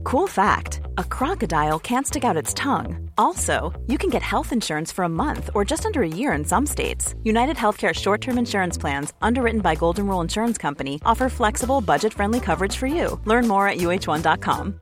Cool fact, a crocodile can't stick out its tongue. Also, you can get health insurance for a month or just under a year in some states. United Healthcare short-term insurance plans, underwritten by Golden Rule Insurance Company, offer flexible, budget-friendly coverage for you. Learn more at uh1.com.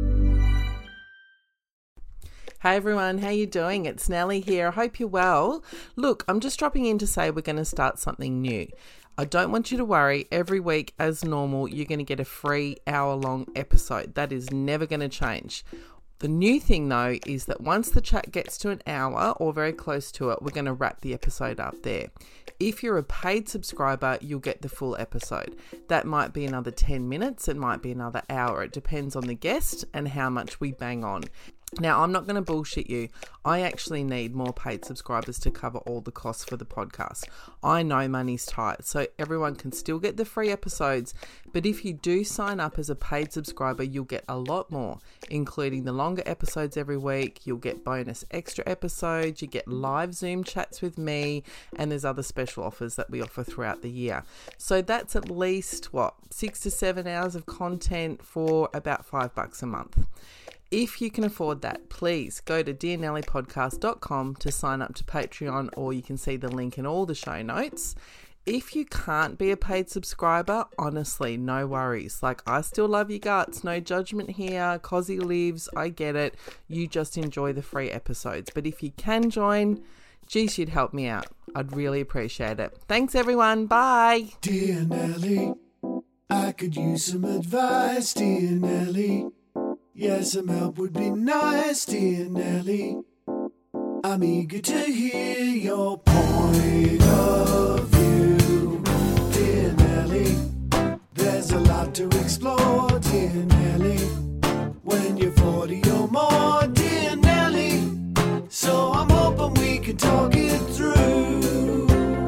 Hey everyone, how you doing? It's Nellie here. I hope you're well. Look, I'm just dropping in to say we're going to start something new. I don't want you to worry. Every week, as normal, you're going to get a free hour-long episode. That is never going to change. The new thing, though, is that once the chat gets to an hour or very close to it, we're going to wrap the episode up there. If you're a paid subscriber, you'll get the full episode. That might be another 10 minutes. It might be another hour. It depends on the guest and how much we bang on. Now, I'm not going to bullshit you. I actually need more paid subscribers to cover all the costs for the podcast. I know money's tight, so everyone can still get the free episodes. But if you do sign up as a paid subscriber, you'll get a lot more, including the longer episodes every week. You'll get bonus extra episodes. You get live Zoom chats with me, and there's other special offers that we offer throughout the year. So that's at least, 6 to 7 hours of content for about $5 a month. If you can afford that, please go to dearnellypodcast.com to sign up to Patreon, or you can see the link in all the show notes. If you can't be a paid subscriber, honestly, no worries. I still love your guts. No judgment here. Cozzy lives. I get it. You just enjoy the free episodes. But if you can join, geez, you'd help me out. I'd really appreciate it. Thanks, everyone. Bye. Dear Nelly, I could use some advice, dear Nelly. Yeah, some help would be nice, dear Nelly. I'm eager to hear your point of view, dear Nelly. There's a lot to explore, dear Nelly. When you're 40 or more, dear Nelly. So I'm hoping we can talk it through.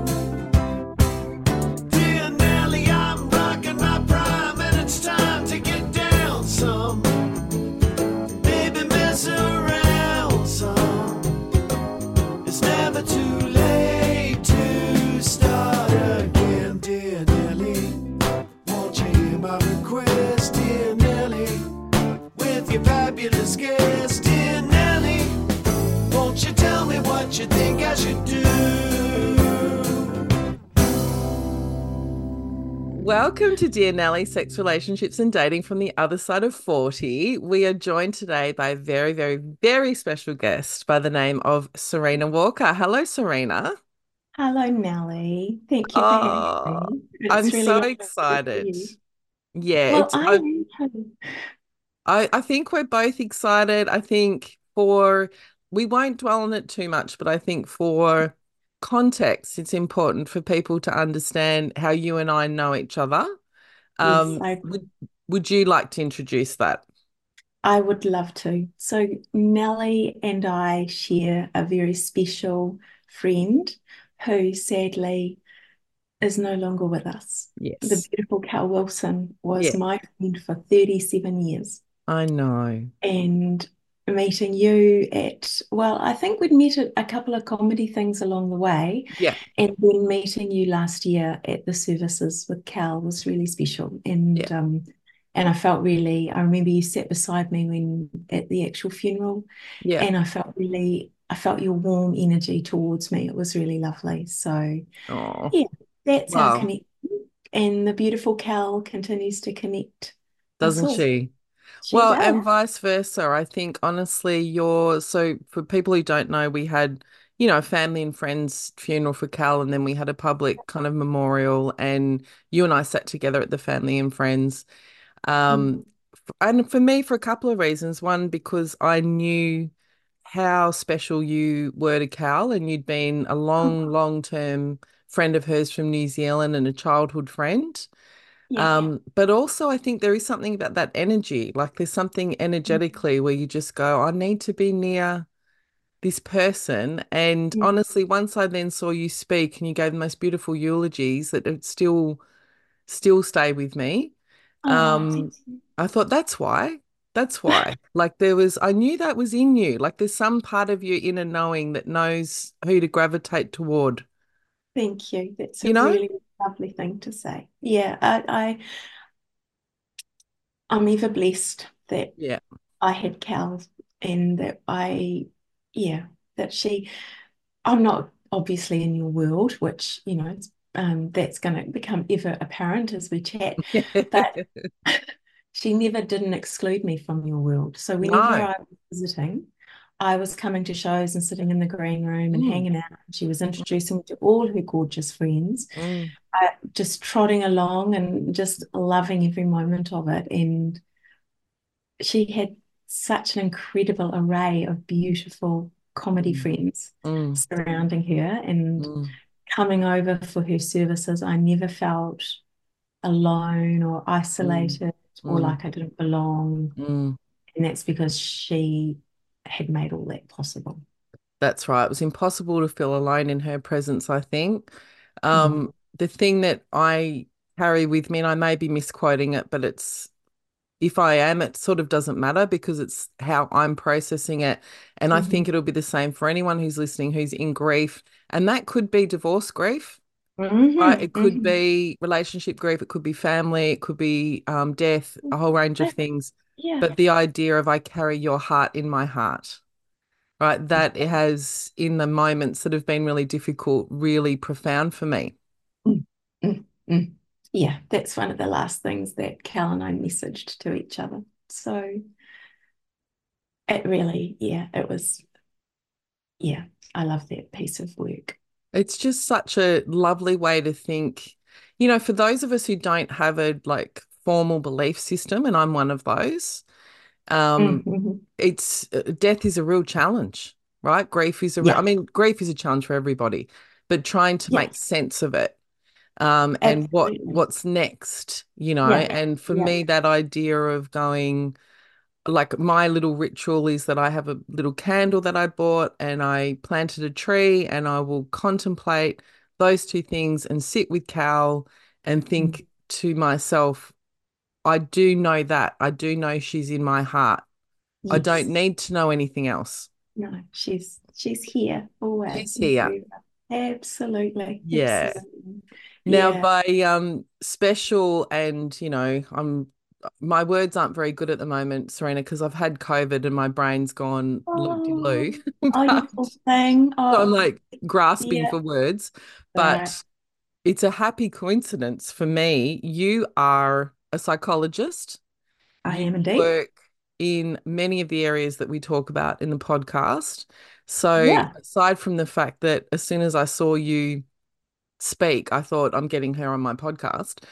Dear Nelly, I'm rocking my prime and it's time to get down some. Around some. It's never too late to start again, dear Nelly. Won't you hear my request, dear Nelly? With your fabulous guest, dear Nelly. Won't you tell me what you think I should do? Welcome to Dear Nelly, Sex, Relationships and Dating from the Other Side of 40. We are joined today by a very, very, very special guest by the name of Serena Walker. Hello, Serena. Hello, Nellie. Thank you for having me. I'm It's really so lovely to excited. see you. Yeah, Well, I am too. I think we're both excited. I think we won't dwell on it too much, but I think for context, it's important for people to understand how you and I know each other. Yes, Would you like to introduce that? I would love to. So Nellie and I share a very special friend who sadly is no longer with us. Yes. The beautiful Cal Wilson was Yeah. my friend for 37 years. I know. And meeting you I think we'd met at a couple of comedy things along the way. Yeah. And then meeting you last year at the services with Cal was really special. And I felt I remember you sat beside me at the actual funeral. Yeah. And I felt your warm energy towards me. It was really lovely. So yeah, that's our connection. And the beautiful Cal continues to connect. Doesn't she? Well, and vice versa. I think honestly, so for people who don't know, we had, a family and friends funeral for Cal, and then we had a public kind of memorial, and you and I sat together at the family and friends. And for me, for a couple of reasons. One, because I knew how special you were to Cal, and you'd been a long-term friend of hers from New Zealand and a childhood friend. Yeah. But also I think there is something about that energy. There's something energetically where you just go, I need to be near this person. And honestly, once I then saw you speak and you gave the most beautiful eulogies that it still stay with me. I thought that's why. I knew that was in you. There's some part of your inner knowing that knows who to gravitate toward. Thank you. That's a really lovely thing to say. Yeah, I'm ever blessed that Yeah. I had Cal and that yeah, that I'm not obviously in your world, which, that's going to become ever apparent as we chat, but she never didn't exclude me from your world. So whenever No. I was visiting, I was coming to shows and sitting in the green room and Mm, hanging out. She was introducing me to all her gorgeous friends, mm, just trotting along and just loving every moment of it. And she had such an incredible array of beautiful comedy mm, friends mm, surrounding her and mm, coming over for her services. I never felt alone or mm, isolated or mm, like I didn't belong. mm. And that's because she had made all that possible. That's right. It was impossible to feel alone in her presence, I think. Mm. The thing that I carry with me, and I may be misquoting it, but it's if I am, it sort of doesn't matter because it's how I'm processing it. And I Mhm. think it'll be the same for anyone who's listening who's in grief. And that could be divorce grief, right? Mhm. It could Mhm. be relationship grief, it could be family, it could be death, a whole range of That's, things. yeah. But the idea of I carry your heart in my heart, right? That it has in the moments that have been really difficult, really profound for me. Mm, mm, mm. Yeah, that's one of the last things that Cal and I messaged to each other. So it really, yeah, it was, yeah, I love that piece of work. It's just such a lovely way to think. For those of us who don't have a like formal belief system, and I'm one of those, um, Mhm. it's death is a real challenge, right? Grief is I Yeah, mean, grief is a challenge for everybody, but trying to yeah, make sense of it, and absolutely. what's next, Yeah, and for yeah. me, that idea of going like my little ritual is that I have a little candle that I bought and I planted a tree and I will contemplate those two things and sit with Cal and Mm. think to myself, I do know that. I do know she's in my heart. I don't Yes. need to know anything else. No, she's here always She's and here. forever. Absolutely. Yeah. Absolutely. Now, Yeah. by special, and my words aren't very good at the moment, Serena, because I've had COVID and my brain's gone loop-de-loo. Oh, oh, you But poor thing. so I'm Oh, like grasping yeah. for words. All right. But it's a happy coincidence for me. You are a psychologist. I You am indeed. work in many of the areas that we talk about in the podcast. So Yeah. aside from the fact that as soon as I saw you speak, I thought I'm getting her on my podcast.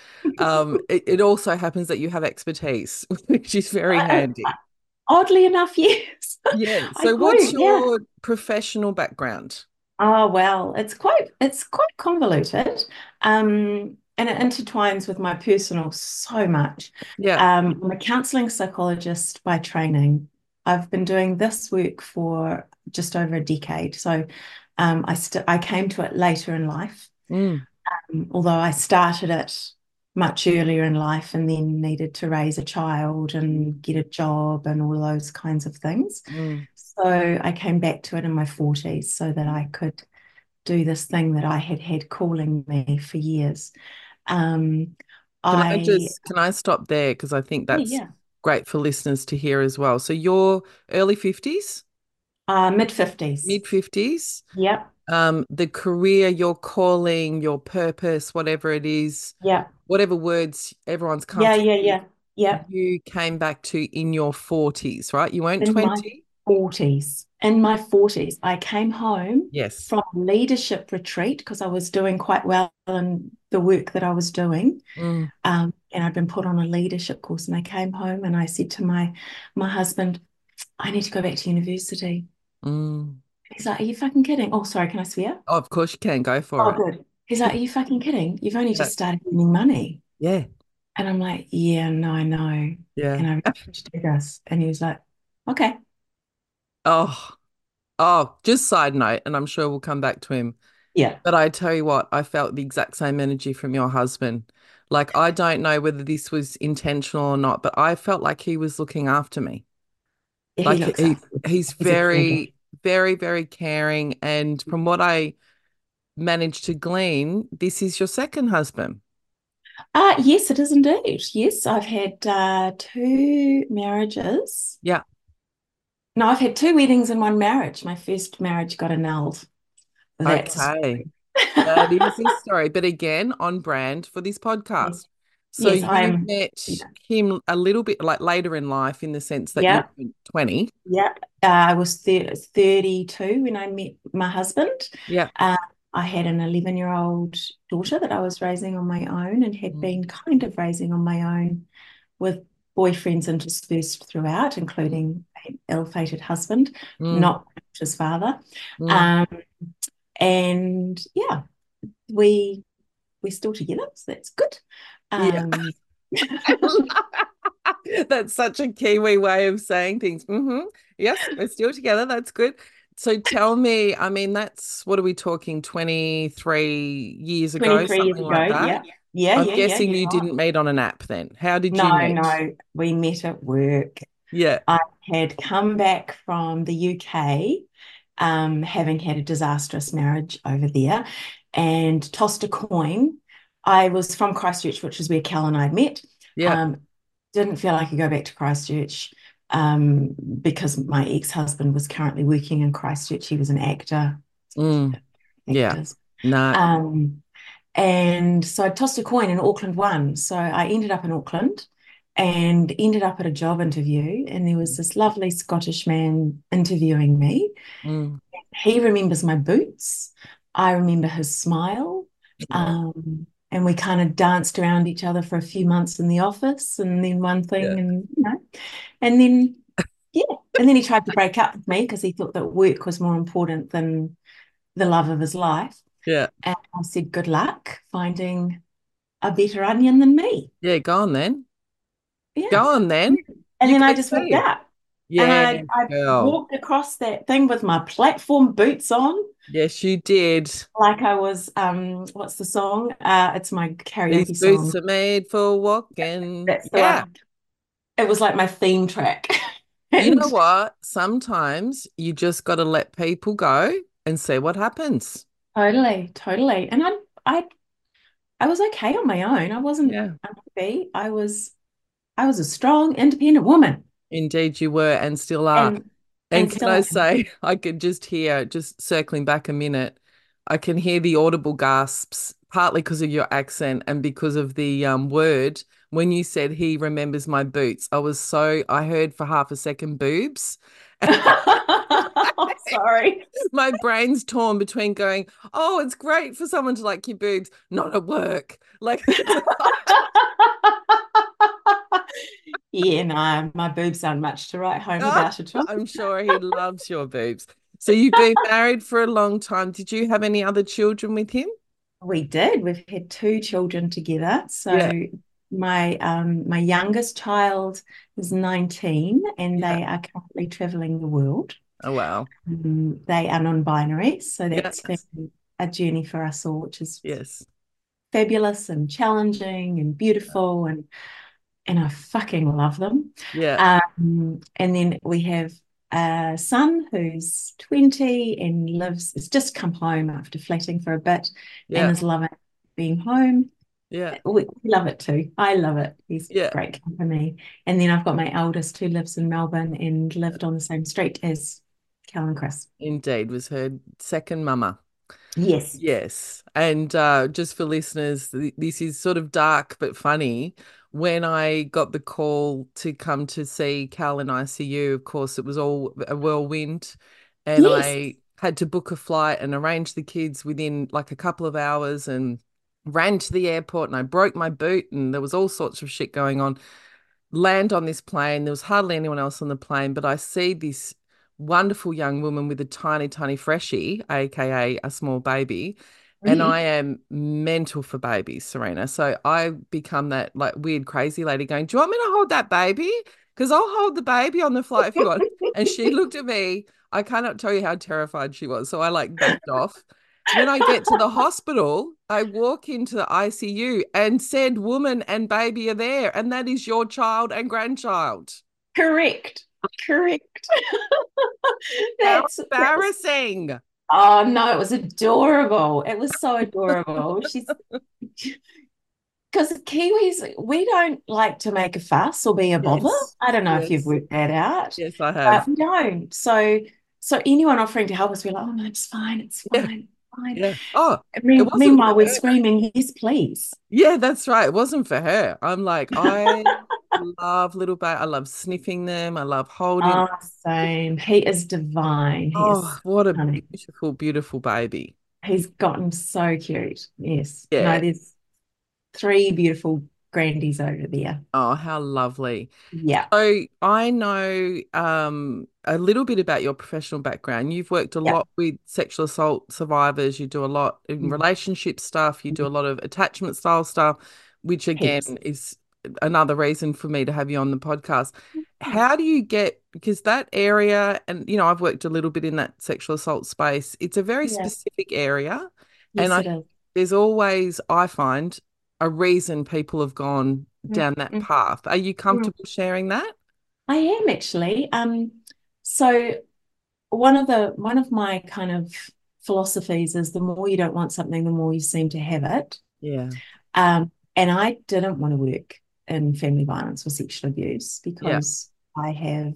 It also happens that you have expertise, which is very handy. Oddly enough, yes. Yeah. I So what's do. Yeah. your professional background? Oh, well, it's quite convoluted. And it intertwines with my personal so much. Yeah. I'm a counseling psychologist by training. I've been doing this work for just over a decade. So I came to it later in life, Mm, although I started it much earlier in life and then needed to raise a child and get a job and all those kinds of things. mm. So I came back to it in my 40s so that I could do this thing that I had had calling me for years. Um, I, Can I stop there? Because I think yeah, that's yeah, great for listeners to hear as well. So you're early 50s, mid 50s. mid 50s, Yep, the career, your calling, your purpose, whatever it is, yep, whatever words everyone's yeah, comfortable yeah, with, yeah, yep. you came back to in your 40s, right? You weren't In my 20? 40s. In my 40s, I came home Yes. from a leadership retreat because I was doing quite well in the work that I was doing. Mm, And I'd been put on a leadership course, and I came home and I said to my husband, I need to go back to university. mm. He's like, are you fucking kidding? Oh, sorry, can I swear? Oh, of course you can go for Oh, it. good. He's like, are you fucking kidding? You've only Yeah. just started earning money. Yeah. And I'm like, yeah, no, I know. Yeah. And I really have to do this. And he was like, okay. Oh, just side note, and I'm sure we'll come back to him. Yeah. But I tell you what, I felt the exact same energy from your husband. Like, I don't know whether this was intentional or not, but I felt like he was looking after me. He Like looks after me. he's He's a caregiver. very, very, very caring. And from what I managed to glean, this is your second husband. Yes, it is indeed. Yes, I've had two marriages. Yeah. No, I've had two weddings and one marriage. My first marriage got annulled. That's a Okay. story. That is his story, but again, on brand for this Yes, podcast. So yes, you I'm. met Yeah, him a little bit like later in life in the sense that you yeah, were 20. yeah. I was 32 when I met my husband. Yeah. Uh, I had an 11-year-old daughter that I was raising on my own and had Mm, been kind of raising on my own with boyfriends interspersed throughout, mm, including an ill-fated husband, mm, not his father. mm. Um, and yeah, we we're still together, so that's good. Yeah. Um, That's such a Kiwi way of saying things. Yes, we're still together. That's good. So tell me, I mean, that's what are we talking, 23 years ago, 23 years something like ago, that? yeah. Yeah, I'm yeah, yeah, guessing you're you right. didn't meet on an app then. How did you No, meet? no, we met at work. Yeah. I had come back from the UK, having had a disastrous marriage over there, and tossed a coin. I was from Christchurch, which is where Cal and I met. Yeah. Um, didn't feel I could go back to Christchurch because my ex-husband was currently working in Christchurch. He was an actor, Mm, yeah. actors. No. Um, and so I tossed a coin and Auckland won. So I ended up in Auckland and ended up at a job interview. And there was this lovely Scottish man interviewing me. Mm, He remembers my boots. I remember his smile. no. And we kind of danced around each other for a few months in the office and then one Yeah. thing and then, yeah. And then he tried to break up with me because he thought that work was more important than the love of his life. Yeah. And I said, good luck finding a better onion than me. Yeah. Go on then. Yeah. Go on then. And You then I go just walked see. out. And Yeah, I girl. walked across that thing with my platform boots on, Yes, you did. like I was, what's the song? It's my These karaoke boots song. are made for walking. That's the Yeah. one. It was like my theme track. You know And what? Sometimes you just got to let people go and see what happens. totally, totally. And I I was okay on my own. I wasn't Yeah. unhappy. I was a strong, independent woman. Indeed, you were and still are. And And can still I am. say, I could just hear, just circling back a minute, I can hear the audible gasps, partly because of your accent and because of the word. When you said he remembers my boots, I heard for half a second boobs. Sorry. My brain's torn between going, oh, it's great for someone to like your boobs, not at work. Like, Yeah, no, my boobs aren't much to write home oh, about at all. I'm sure he loves your boobs. So you've been married for a long time. Did you have any other children with him? We did. We've had two children together. Yeah, So my youngest child is 19 and yeah. they are currently traveling the world. Oh, wow. They are non-binary, so Yeah, that's been a journey for us all, which is yes. fabulous and challenging and beautiful and I fucking love them. Yeah, And then we have a son who's 20 and has just come home after flatting for a bit and yeah, is loving being home. yeah, We love it too. I love it. He's yeah. great company. And then I've got my eldest who lives in Melbourne and lived on the same street as Cal and Chris. Indeed, was her second mama. Yes. Yes. And just for listeners, this is sort of dark but funny. When I got the call to come to see Cal in ICU, of course, it was all a whirlwind. And Yes. I had to book a flight and arrange the kids within like a couple of hours and ran to the airport and I broke my boot and there was all sorts of shit going on. Land on this plane. There was hardly anyone else on the plane, but I see this wonderful young woman with a tiny, tiny freshie, aka a small baby. And I Mm. am mental for babies, Serena. So I become that like weird, crazy lady going, do you want me to hold that baby? Because I'll hold the baby on the flight if you want. And she looked at me. I cannot tell you how terrified she was. So I like backed off. When I get to the hospital, I walk into the ICU and said woman and baby are there, and that is your child and grandchild. Correct. Correct. How That's embarrassing. oh no, it was adorable. It was so adorable. because Kiwis, we don't like to make a fuss or be a bother. Yes. I don't know if you've Yes. worked that out, Yes, I but have. we don't. So anyone offering to help us, we're like, oh no, it's fine, it's Yeah. fine, it's fine. Yeah. Oh, I it mean, wasn't for meanwhile, we're her. screaming, yes, please. Yeah, that's right. It wasn't for her. I'm like, I love little baby. I love sniffing them. I love holding. Oh, same. He is divine. He Oh, is what a honey. beautiful, beautiful baby. He's gotten so cute. Yes. No, Yeah. there's three beautiful grandies over there. Oh, how lovely. Yeah. So I know a little bit about your professional background. You've worked a Yeah. lot with sexual assault survivors. You do a lot in Mm. relationship stuff. You do a lot of attachment style stuff, which again Heaps. is another reason for me to have you on the podcast. Mm. How do you get, because that area, and I've worked a little bit in that sexual assault space, it's a very Yeah. specific area. And Yes, it is. there's always, I find, a reason people have gone Mm, down that mm, path. Are you mm. comfortable sharing that? I am actually. So one of my kind of philosophies is the more you don't want something, the more you seem to have it. Yeah. And I didn't want to work in family violence or sexual abuse Yeah. because I have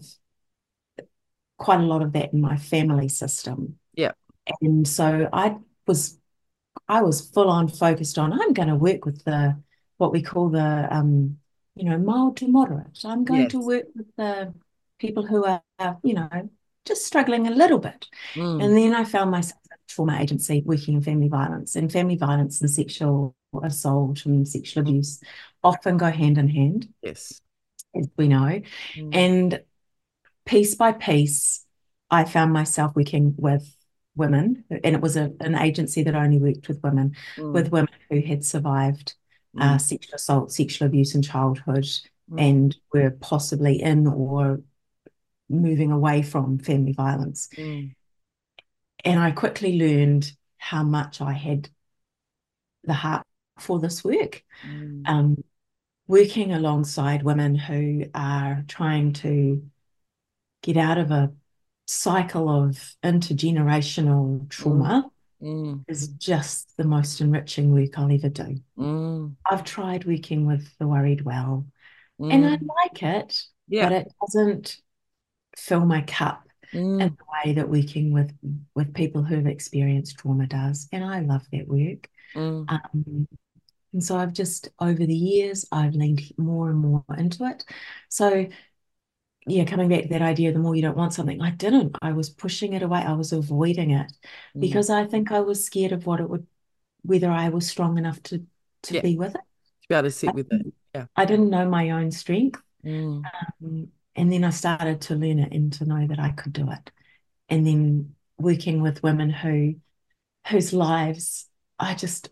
quite a lot of that in my family system. Yeah. And so was I was full on focused on I'm going to work with the what we call the mild to moderate. I'm going to Yes. work with the people who are just struggling a little bit. Mm. And then I found myself at a trauma agency working in family violence and sexual assault and sexual Mm. abuse often go hand in hand, Yes. as we know. Mm. And piece by piece, I found myself working with women, and it was an agency that only worked Mm. with women who had survived Mm. sexual assault, sexual abuse in childhood, Mm. and were possibly in or moving away from family violence. Mm. And I quickly learned how much I had the heart for this work. Mm. Um, Working alongside women who are trying to get out of a cycle of intergenerational Mm. trauma Mm. is just the most enriching work I'll ever do. Mm. I've tried working with the worried well, and I Mm. like it, but Yeah. it doesn't fill my cup in Mm. the way that working with people who've experienced trauma does. And I love that work. Mm. And so I've just over the years I've leaned more and more into it. So yeah, coming back to that idea, the more you don't want something, I didn't. I was pushing it away. I was avoiding it Mm. because I think I was scared of whether I was strong enough to Yeah. be with it. To be able to I, sit with it. Yeah. I didn't know my own strength. Mm. And then I started to learn it and to know that I could do it. And then working with women whose lives I just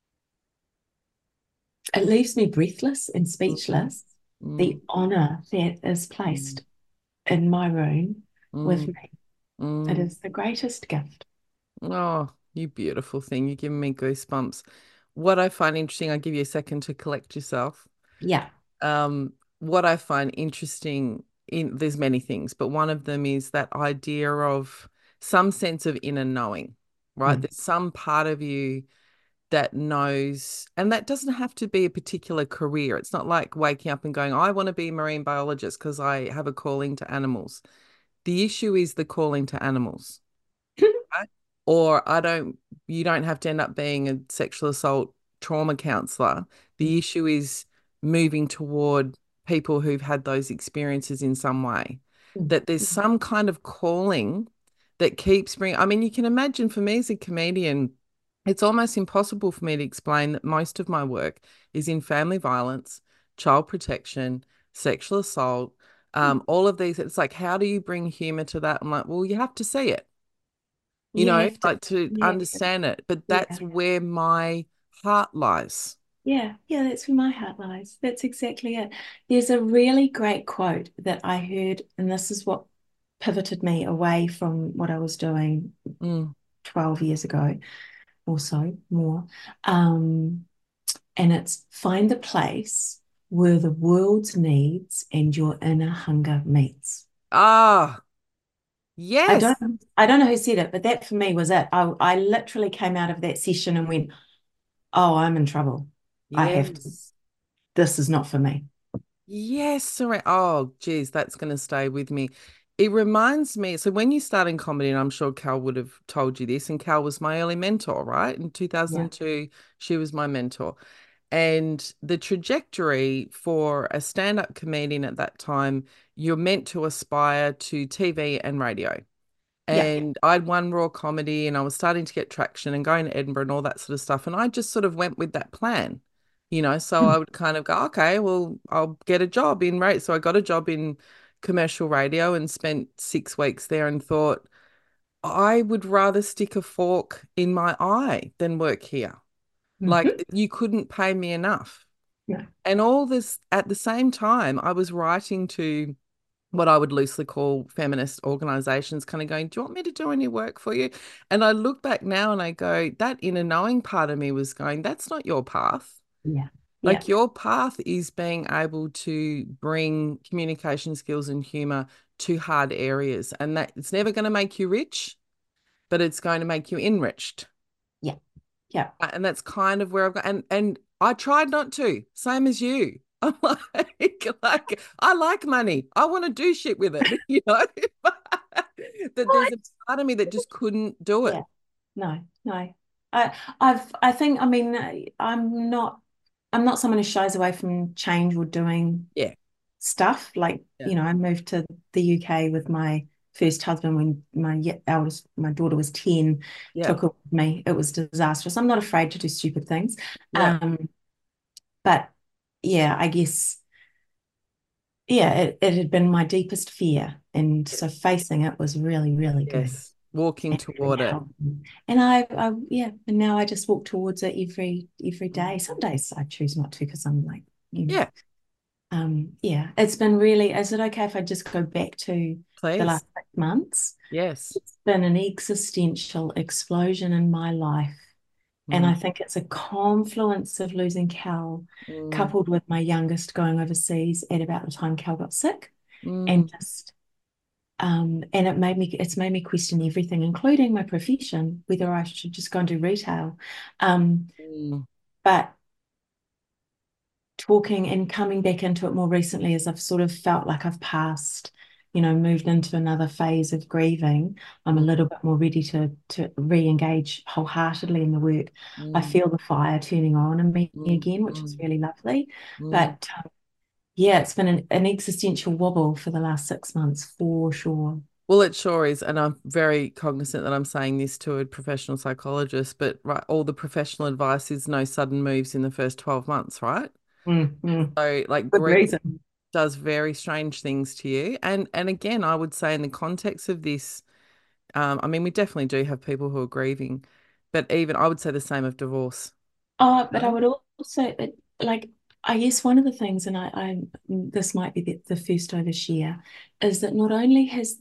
it leaves me breathless and Mm. speechless. The Mm. honor that is Mm. placed in my room with Mm. me. It Mm. is the greatest gift. Oh, you beautiful thing. You're giving me goosebumps. What I find interesting, I'll give you a second to collect yourself. Yeah. What I find interesting there's many things, but one of them is that idea of some sense of inner knowing, right? Mm. There's some part of you that knows, and that doesn't have to be a particular career. It's not like waking up and going, I want to be a marine biologist because I have a calling to animals. The issue is the calling to animals, right? Or you don't have to end up being a sexual assault trauma counselor. The issue is moving toward people who've had those experiences in some way. Mm. That there's some kind of calling that keeps bringing, I mean, you can imagine for me as a comedian, it's almost impossible for me to explain that most of my work is in family violence, child protection, sexual assault, all of these. It's like, how do you bring humor to that? I'm like, well, you have to see it, You have to, like to yeah, understand it. But yeah, that's where my heart lies. yeah, yeah, that's where my heart lies. That's exactly it. There's a really great quote that I heard, and this is what pivoted me away from what I was doing Mm. 12 years ago or so more. Um, and it's find the place where the world's needs and your inner hunger meets. Ah, I yes, don't I don't know who said it, but that for me was it. I literally came out of that session and went, oh, I'm in trouble. I have to yes, this is not for me. Yes, oh, geez, that's going to stay with me. It reminds me, so when you start in comedy, and I'm sure Cal would have told you this, and Cal was my early mentor, right? In Yeah. 2002, she was my mentor. And the trajectory for a stand-up comedian at that time, you're meant to aspire to TV and radio. Yeah. And I'd won Raw Comedy and I was starting to get traction and going to Edinburgh and all that sort of stuff. And I just sort of went with that plan, so I would kind of go, okay, well, I'll get a job in radio. So I got a job in commercial radio and spent 6 weeks there and thought, I would rather stick a fork in my eye than work here. Like Mhm. you couldn't pay me enough. Yeah. And all this at the same time, I was writing to what I would loosely call feminist organizations, kind of going, do you want me to do any work for you? And I look back now and I go, that inner knowing part of me was going, that's not your path. Yeah. Yeah. Like your path is being able to bring communication skills and humor to hard areas. And that it's never going to make you rich, but it's going to make you enriched. Yeah. Yeah. And that's kind of where I've got, and I tried not to, same as you. I'm like I like money. I want to do shit with it, that there's a part of me that just couldn't do it. Yeah. No, no. I think, I mean, I'm not someone who shies away from change or doing Yeah. stuff. Like, Yeah. I moved to the UK with my first husband when my daughter was 10, Yeah. took her with me. It was disastrous. I'm not afraid to do stupid things. Yeah. But yeah, I guess, yeah, it had been my deepest fear. And so facing it was really, really good. Yes. Walking And really toward it. helped me. And yeah, and now I just walk towards it every day. Some days I choose not to because I'm like, Yeah. yeah, it's been really, is it okay if I just go back to the Please. last 6 months? Yes. It's been an existential explosion in my life. And Mm, I think it's a confluence of losing Cal, mm, coupled with my youngest going overseas at about the time Cal got sick, and mm, just and it's made me question everything, including my profession, whether I should just go and do retail. mm, But talking and coming back into it more recently as I've sort of felt like I've passed, moved into another phase of grieving, I'm a mm, little bit more ready to re-engage wholeheartedly in the work. I mm, feel the fire turning on in me mm, again, which is mm, really lovely. mm. But yeah, it's been an existential wobble for the last 6 months for sure. Well, it sure is. And I'm very cognizant that I'm saying this to a professional psychologist, but right, all the professional advice is no sudden moves in the first 12 months, right? Mm. So like Good grief reason. does very strange things to you. And again, I would say in the context of this, I mean, we definitely do have people who are grieving, but even I would say the same of divorce. But I would also like, I guess one of the things, and this might be the first overshare, is that not only has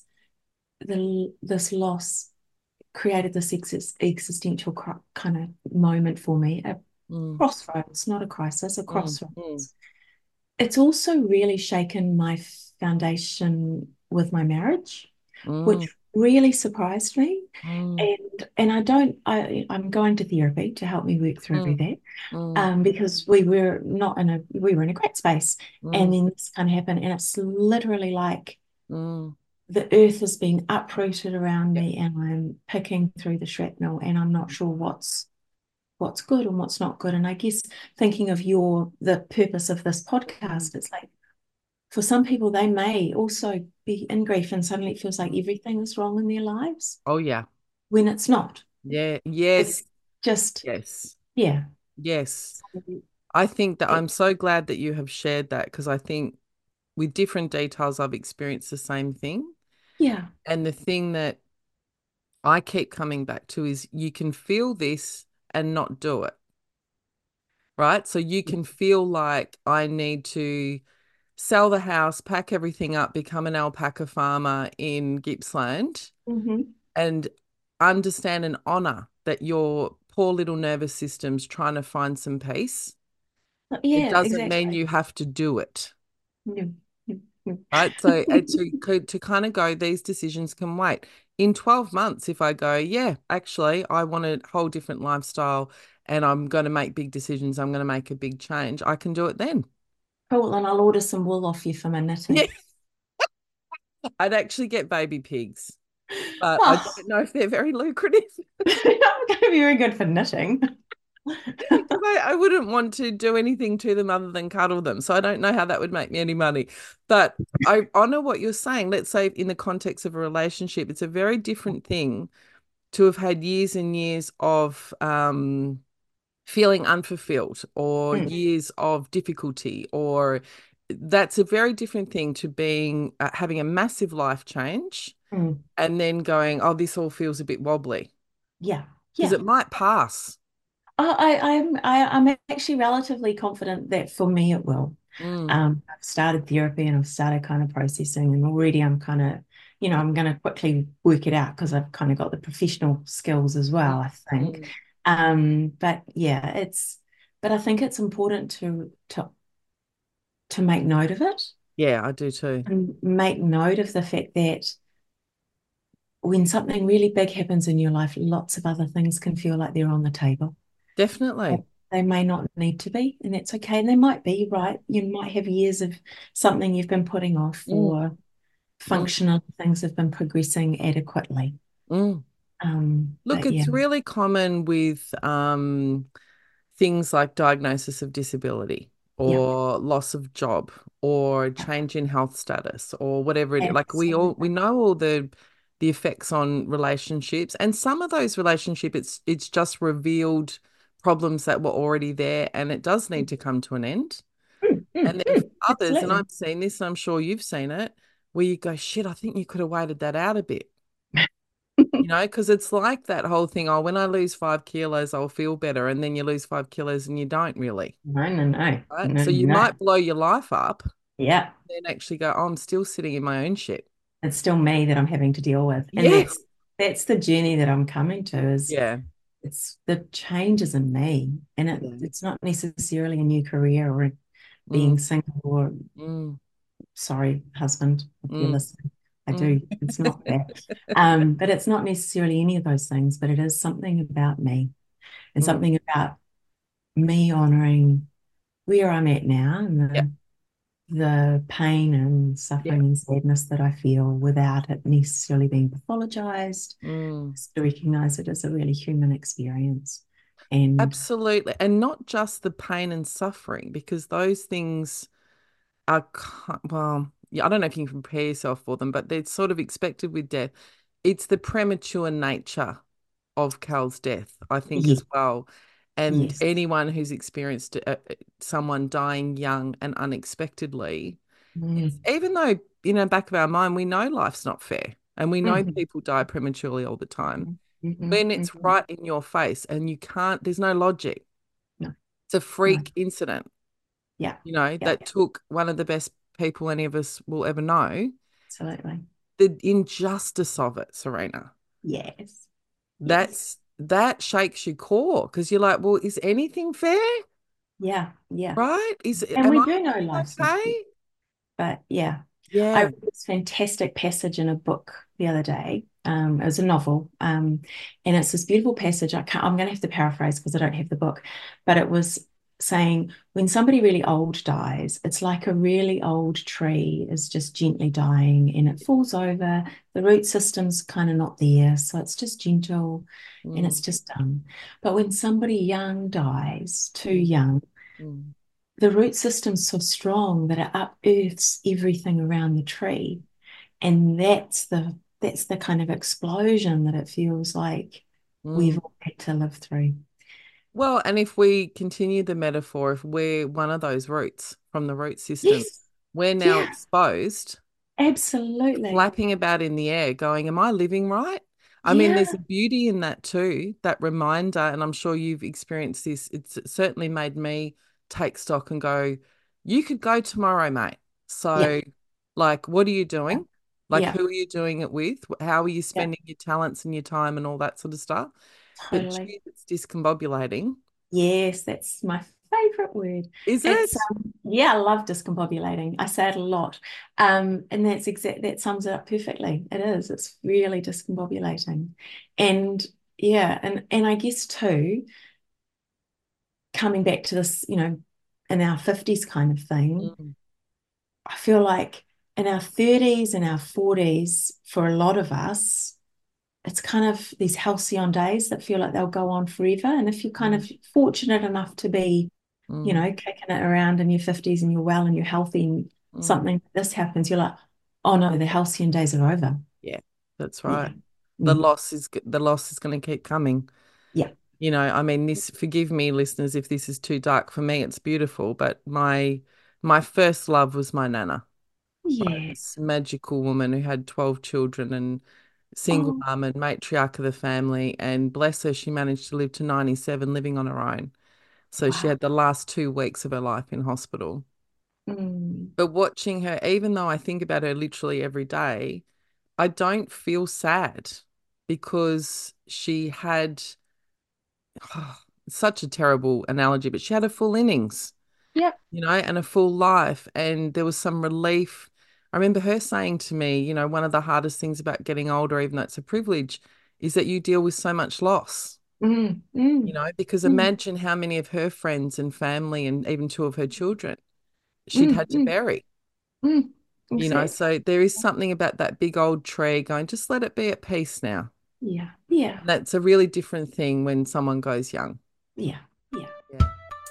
this loss created this existential kind of moment for me, a Mm, crossroads, not a crisis, a mm, mm, crossroads. It's also really shaken my foundation with my marriage, mm, which really surprised me. mm, And I'm going to therapy to help me work through mm, that. mm, Because we were in a great space, and mm, then this kind of happened, and it's literally like mm. the earth is being uprooted around Yeah. me, and I'm picking through the shrapnel, and I'm not sure what's good and what's not good. And I guess thinking of the purpose of this Mm. podcast, it's like for some people they may also be in grief, and suddenly it feels like everything is wrong in their lives Oh yeah. when it's not. Yeah. It's Yes. just, Yes. yeah. Yes. I think that It- I'm so glad that you have shared that because I think with different details, I've experienced the same thing. yeah. And the thing that I keep coming back to is you can feel this and not do it, right? So you can feel like I need to sell the house, pack everything up, become an alpaca farmer in Gippsland, Mhm. and understand and honor that your poor little nervous system's trying to find some peace. It Yeah, doesn't mean exactly. you have to do it. Yeah. Yeah. Yeah. Right. So to kind of go, these decisions can wait. In 12 months, if I go, yeah, actually, I want a whole different lifestyle and I'm going to make big decisions, I'm going to make a big change, I can do it then. Cool, and I'll order some wool off you for my Yeah, knitting. I'd actually get baby pigs, but I Oh, don't know if they're very lucrative. I'm going to be very good for knitting. I wouldn't want to do anything to them other than cuddle them. So I don't know how that would make me any money. But I honor what you're saying. Let's say in the context of a relationship, it's a very different thing to have had years and years of feeling unfulfilled or Mm, years of difficulty, or that's a very different thing to being having a massive life change mm. and then going, oh, this all feels a bit wobbly Yeah, because yeah. it might pass. I'm actually relatively confident that for me it will. Mm, I've started therapy and I've started kind of processing, and already I'm kind of, I'm going to quickly work it out because I've kind of got the professional skills as mm, well, I think. mm. But yeah, but I think it's important to make note of it Yeah, I do too. and make note of the fact that when something really big happens in your life, lots of other things can feel like they're on the table. Definitely. They may not need to be, and that's okay. And they might be, right? You might have years of something you've been putting off, Mm, or mm, functional things have been progressing adequately. mm. Look, But yeah, it's really common with things like diagnosis of disability yeah, or loss of job or change in health status or whatever it is. Like we absolutely. know all the effects on relationships, and some of those relationships it's just revealed problems that were already there and it does need to come to an end. And then for others, and Absolutely. I've seen this, and I'm sure you've seen it, where you go, shit, I think you could have waited that out a bit. Because it's like that whole thing, oh, when I lose 5 kilos, I'll feel better. And then you lose 5 kilos and you don't really, No, no, no, right? no, So you no. might blow your life up, Yeah, then actually go, oh, I'm still sitting in my own shit. it's still me that I'm having to deal with, and Yeah. that's the journey that I'm coming to. Is Yeah. it's the changes in me, and Yeah. it's not necessarily a new career or Mm, being single or mm, sorry, husband, if you're mm, listening. I mm, do. It's not that. But it's not necessarily any of those things, but it is something about me and mm. something about me honoring where I'm at now and Yeah. the pain and Yeah. suffering and sadness that I feel without it necessarily being pathologized, Mm. just to recognize it as a really human experience. And Absolutely. And not just the pain and suffering, because those things are, well, yeah, I don't know if you can prepare yourself for them, but they're sort of expected with death. It's the premature nature of Cal's death, I think, yeah, as well. And yes. anyone who's experienced someone dying young and unexpectedly, Mm, even though, back of our mind, we know life's not fair and we know mhm, people die prematurely all the time. mhm, When it's mhm. right in your face and you can't, there's no logic. No, It's a no. freak incident, Yeah, yeah, that took one of the best people any of us will ever know. absolutely. The injustice of it, Serena, Yes. Yes. that shakes your core because you're like, well, is anything fair? Yeah. Yeah. Right? And Am we I do know life's not fair. okay? But yeah, I Yeah. read this fantastic passage in a book the other day. It was a novel. And it's this beautiful passage. I'm going to have to paraphrase because I don't have the book, but it was saying when somebody really old dies, it's like a really old tree is just gently dying and it falls over. The root system's kind of not there. So it's just gentle and it's Mm, just done. But when somebody young dies, too mm, young, mm, the root system's so strong that it unearths everything around the tree. And that's the kind of explosion that it feels like we've mm. all had to live through. Well, and if we continue the metaphor, if we're one of those roots from the root system, Yes. we're now Yeah, exposed, absolutely. flapping about in the air, going, am I living right? I mean, there's Yeah. a beauty in that too, that reminder, and I'm sure you've experienced this. It's certainly made me take stock and go, you could go tomorrow, mate. Yeah. So, like, what are you doing? Like, Yeah. who are you doing it with? How are you Yeah. spending your talents and your time and all that sort of stuff? But Totally. geez, it's discombobulating. Yes, that's my favorite word. Is It's it? yeah, I love discombobulating. I say it a lot. And that sums it up perfectly. It is. It's really discombobulating. And yeah, and I guess too, coming back to this, in our 50s kind of thing, Mm, I feel like in our 30s and our 40s, for a lot of us, it's kind of these halcyon days that feel like they'll go on forever. And if you're kind mm, of fortunate enough to be, mm, kicking it around in your 50s and you're well and you're healthy and mm. something like this happens, you're like, oh no, the halcyon days are over. Yeah, that's Yeah. right. Mm. The loss is going to keep coming. Yeah. I mean, this, forgive me, listeners, if this is too dark for me, it's beautiful, but my first love was my nana, right? Yeah. This magical woman who had 12 children and single Oh, mum and matriarch of the family. And bless her, she managed to live to 97 living on her own. So she wow. had the last 2 weeks of her life in hospital. Mm. But watching her, even though I think about her literally every day, I don't feel sad because she had such a terrible analogy, but she had a full innings, Yep. and a full life. And there was some relief. I remember her saying to me, one of the hardest things about getting older, even though it's a privilege, is that you deal with so much loss, Mm. Mm. because Mm. imagine how many of her friends and family and even two of her children she'd Mm. had to Mm. bury. Mm. Exactly. So there is something about that big old tree going, just let it be at peace now. Yeah. Yeah. And that's a really different thing when someone goes young. Yeah. Yeah. Yeah.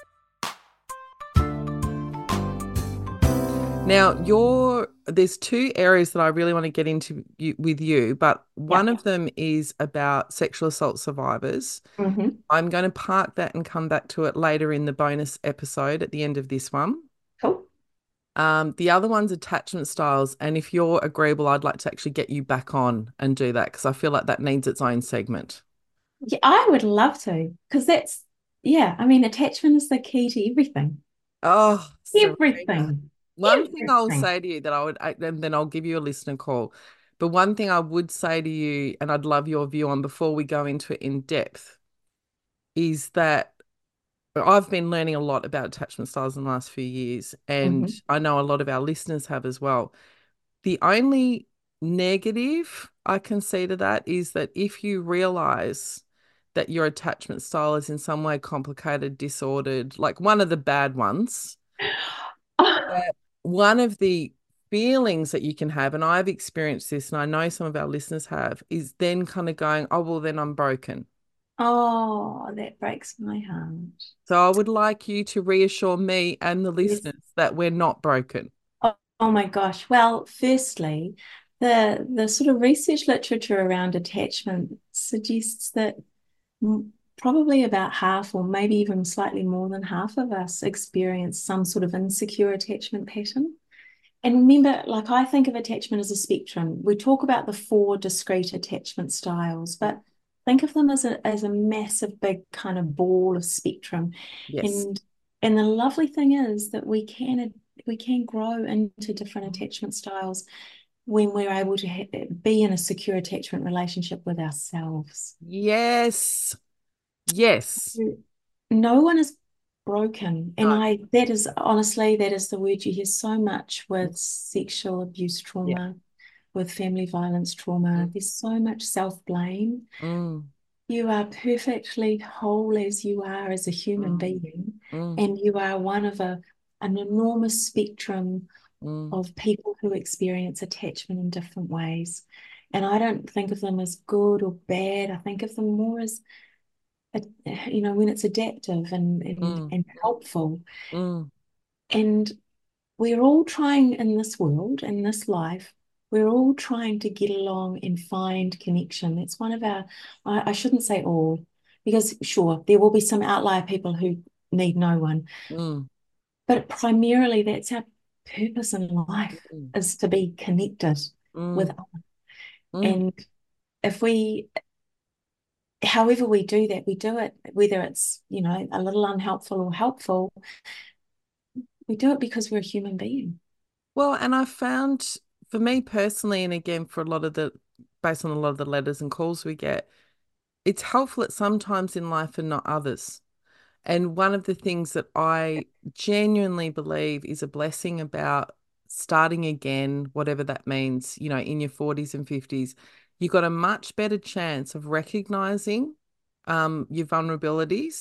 Now, there's two areas that I really want to get into with you, but Yeah. one of them is about sexual assault survivors. Mm-hmm. I'm going to park that and come back to it later in the bonus episode at the end of this one. Cool. The other one's attachment styles, and if you're agreeable, I'd like to actually get you back on and do that because I feel like that needs its own segment. Yeah, I would love to, because yeah, I mean, attachment is the key to everything. Oh, Serena. Everything. One thing I'll Everything. say to you that and then I'll give you a listener call. But one thing I would say to you, and I'd love your view on before we go into it in depth, is that I've been learning a lot about attachment styles in the last few years, and Hmm. I know a lot of our listeners have as well. The only negative I can see to that is that if you realize that your attachment style is in some way complicated, disordered, like one of the bad ones, that one of the feelings that you can have, and I've experienced this, and I know some of our listeners have, is then kind of going, oh, well, then I'm broken. Oh, that breaks my heart. So I would like you to reassure me and the Yes. listeners that we're not broken. Oh my gosh. Well, firstly, the sort of research literature around attachment suggests that probably about half, or maybe even slightly more than half of us experience some sort of insecure attachment pattern. And remember, like I think of attachment as a spectrum. We talk about the four discrete attachment styles, but think of them as a massive big kind of ball of spectrum. Yes. And and the lovely thing is that we can grow into different attachment styles when we're able to be in a secure attachment relationship with ourselves. Yes. Yes. No one is broken. And No. that is honestly, that is the word you hear so much with sexual abuse Yeah. trauma, with family violence trauma. Mm, There's so much self-blame. mm, You are perfectly whole as you are as a human mm, being, mm, and you are one of an enormous spectrum mm, of people who experience attachment in different ways. And I don't think of them as good or bad. I think of them more as when it's adaptive and and, mm, and helpful. mm. And we're all trying in this world, in this life, we're all trying to get along and find connection. That's one of I shouldn't say all, because sure, there will be some outlier people who need no one, Mm, but primarily that's our purpose in life, mm, is to be connected with mm, others. mm. And if we however we do that, we do it, whether it's, a little unhelpful or helpful, we do it because we're a human being. Well, and I found for me personally, and again for based on a lot of the letters and calls we get, it's helpful at some times in life and not others. And one of the things that I genuinely believe is a blessing about starting again, whatever that means, in your 40s and 50s, you've got a much better chance of recognizing your vulnerabilities,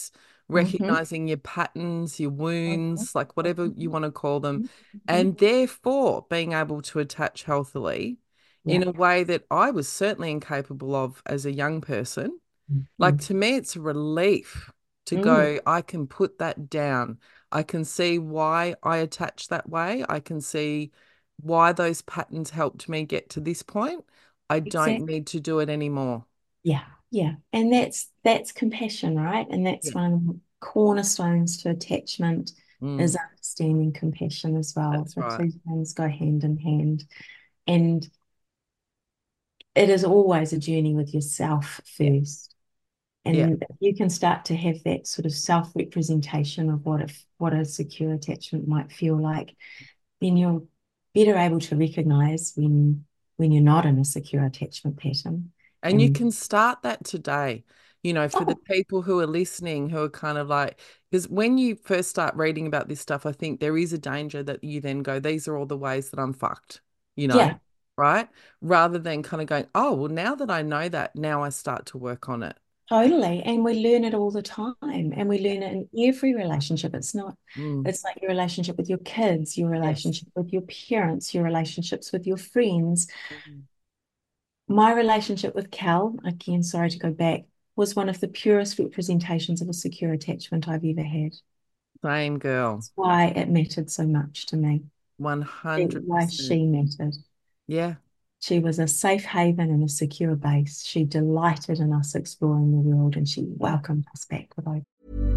Mm-hmm. recognizing your patterns, your wounds, like whatever you want to call them, Mm-hmm. and therefore being able to attach healthily in Yeah. a way that I was certainly incapable of as a young person. Like Mm-hmm. to me, it's a relief to Mm. go, I can put that down. I can see why I attach that way. I can see why those patterns helped me get to this point. I don't Exactly. need to do it anymore. Yeah, yeah. And that's compassion, right? And that's Yeah. one of the cornerstones to attachment is Mm, understanding compassion as well. that's The right. two things go hand in hand. And it is always a journey with yourself Yeah. first. Yeah. And if you can start to have that sort of self-representation of what a secure attachment might feel like, then you're better able to recognize when you're not in a secure attachment pattern. And you And can start that today, for the oh, people who are listening, who are kind of like, because when you first start reading about this stuff, I think there is a danger that you then go, these are all the ways that I'm fucked, yeah, right? Rather than kind of going, oh, well, now that I know that, now I start to work on it. totally. And we learn it all the time. And we learn it in every relationship. Mm, It's like your relationship with your kids, your yes. relationship with your parents, your relationships with your friends. Mm. My relationship with Cal, again, sorry to go back, was one of the purest representations of a secure attachment I've ever had. Same girl. That's why it mattered so much to me. Why 100%. she mattered. Yeah. She was a safe haven and a secure base. She delighted in us exploring the world and she welcomed us back with open.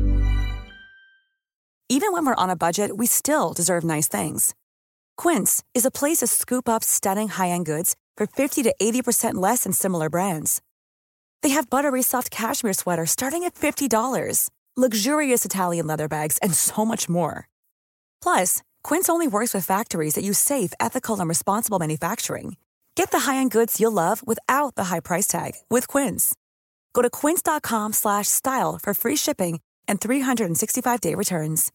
Even when we're on a budget, we still deserve nice things. Quince is a place to scoop up stunning high-end goods for 50 to 80% less than similar brands. They have buttery soft cashmere sweaters starting at $50, luxurious Italian leather bags, and so much more. Plus, Quince only works with factories that use safe, ethical, and responsible manufacturing. Get the high-end goods you'll love without the high price tag with Quince. Go to quince.com/style for free shipping and 365-day returns.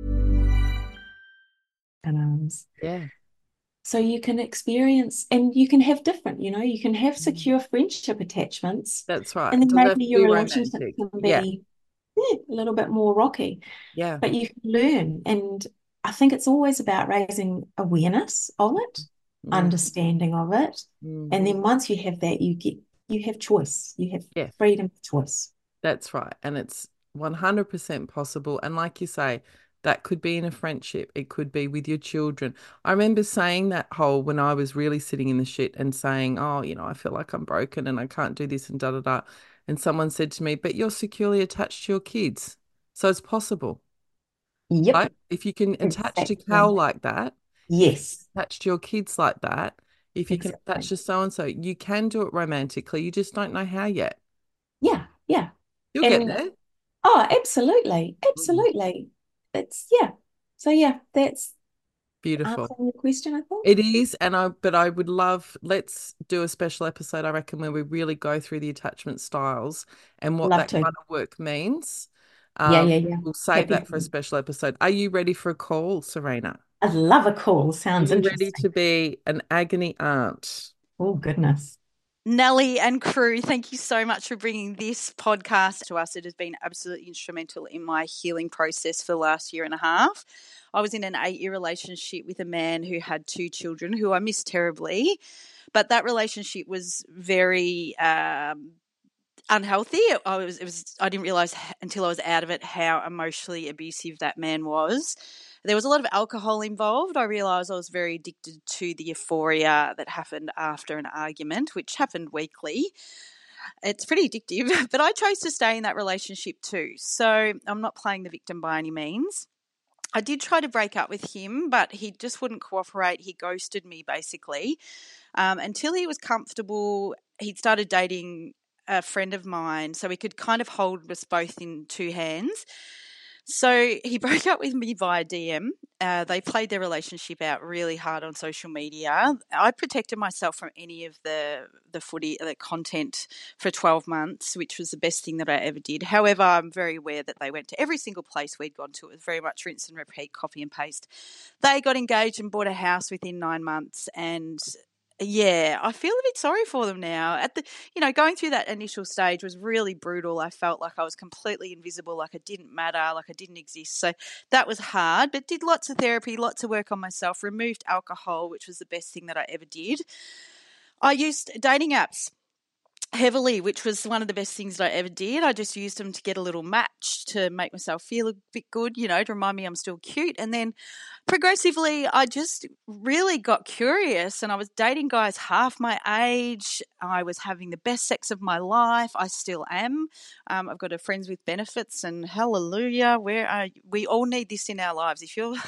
Arms. Yeah. So you can experience and you can have different, you can have secure friendship attachments That's right. and It then doesn't have maybe to your be relationship romantic. can Yeah. be a little bit more rocky, Yeah. but you can learn. And I think it's always about raising awareness of it, Mm, understanding of it. mm. And then once you have that, you have choice. You have Yeah. freedom of choice. That's right. And it's 100% possible. And like you say, that could be in a friendship. It could be with your children. I remember saying that whole when I was really sitting in the shit and saying, oh, I feel like I'm broken and I can't do this and da da da. And someone said to me, but you're securely attached to your kids. So it's possible, Yep, right? If you can attach to exactly. Cal like that, if you Yes, can attach to your kids like that, if you can attach exactly. to so and so, you can do it romantically. You just don't know how yet. Yeah, yeah. You'll get And there. oh, absolutely. Mm. Absolutely. Yeah. So yeah, that's Beautiful. answering your question, I think. It is, but I would love, let's do a special episode, I reckon, where we really go through the attachment styles and what Love that to. kind of work means. Yeah, yeah, yeah. We'll save Happy that for a to. special episode. Are you ready for a call, Serena? I'd love a call. Are Sounds you ready interesting. to be an agony aunt? Oh, goodness. Nellie and crew, thank you so much for bringing this podcast to us. It has been absolutely instrumental in my healing process for the last year and a half. I was in an 8-year relationship with a man who had 2 children who I missed terribly, but that relationship was very unhealthy. I didn't realize until I was out of it how emotionally abusive that man was. There was a lot of alcohol involved. I realized I was very addicted to the euphoria that happened after an argument, which happened weekly. It's pretty addictive, but I chose to stay in that relationship too. So I'm not playing the victim by any means. I did try to break up with him, but he just wouldn't cooperate. He ghosted me basically. Until he was comfortable, he'd started dating a friend of mine, so he could kind of hold us both in 2 hands. So he broke up with me via DM. They played their relationship out really hard on social media. I protected myself from any of the content for 12 months, which was the best thing that I ever did. However, I'm very aware that they went to every single place we'd gone to. It was very much rinse and repeat, copy and paste. They got engaged and bought a house within 9 months, and Yeah, I feel a bit sorry for them now. Going through that initial stage was really brutal. I felt like I was completely invisible, like I didn't matter, like I didn't exist. So that was hard, but did lots of therapy, lots of work on myself, removed alcohol, which was the best thing that I ever did. I used dating apps heavily, which was one of the best things that I ever did. I just used them to get a little match, to make myself feel a bit good, to remind me I'm still cute. And then progressively, I just really got curious, and I was dating guys half my age. I was having the best sex of my life. I still am. I've got a friends with benefits, and hallelujah, we all need this in our lives.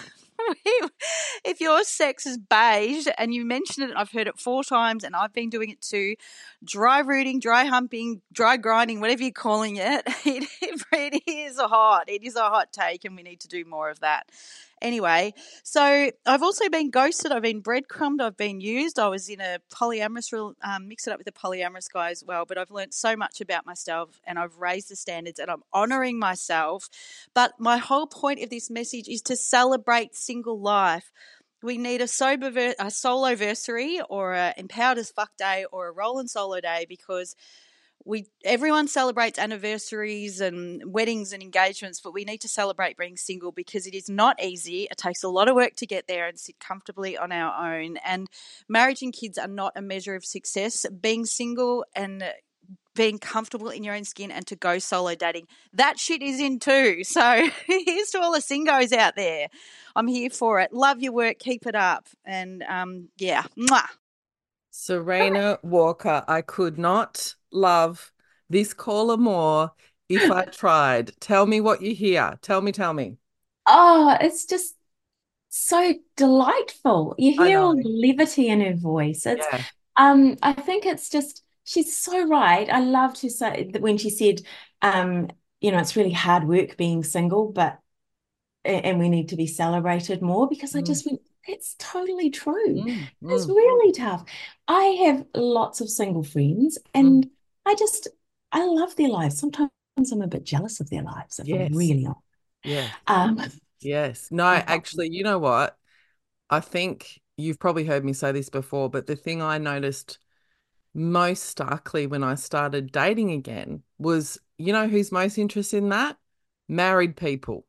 If your sex is beige and you mention it, I've heard it 4 times, and I've been doing it too. Dry rooting, dry humping, dry grinding, whatever you're calling it, it is hot. It is a hot take, and we need to do more of that. Anyway, so I've also been ghosted. I've been breadcrumbed. I've been used. I was in a polyamorous, mix it up with a polyamorous guy as well. But I've learned so much about myself, and I've raised the standards, and I'm honouring myself. But my whole point of this message is to celebrate single life. We need a solo-versary, or a empowered as fuck day, or a rolling solo day, because everyone celebrates anniversaries and weddings and engagements, but we need to celebrate being single, because it is not easy. It takes a lot of work to get there and sit comfortably on our own. And marriage and kids are not a measure of success. Being single and being comfortable in your own skin and to go solo dating, that shit is in too. So here's to all the singos out there. I'm here for it. Love your work. Keep it up. And yeah. Mwah. Serena Walker, I could not love this caller more if I tried. Tell me what you hear. Tell me. Oh, it's just so delightful. You I hear all know. the levity in her voice. Yeah. I think it's just, she's so right. I loved her say that when she said, it's really hard work being single, and we need to be celebrated more, because I just went, that's totally true. It's really tough. I have lots of single friends, and I love their lives. Sometimes I'm a bit jealous of their lives, if I'm really honest. Yeah. Yes. No, actually, you know what? I think you've probably heard me say this before, but the thing I noticed most starkly when I started dating again was, who's most interested in that? Married people.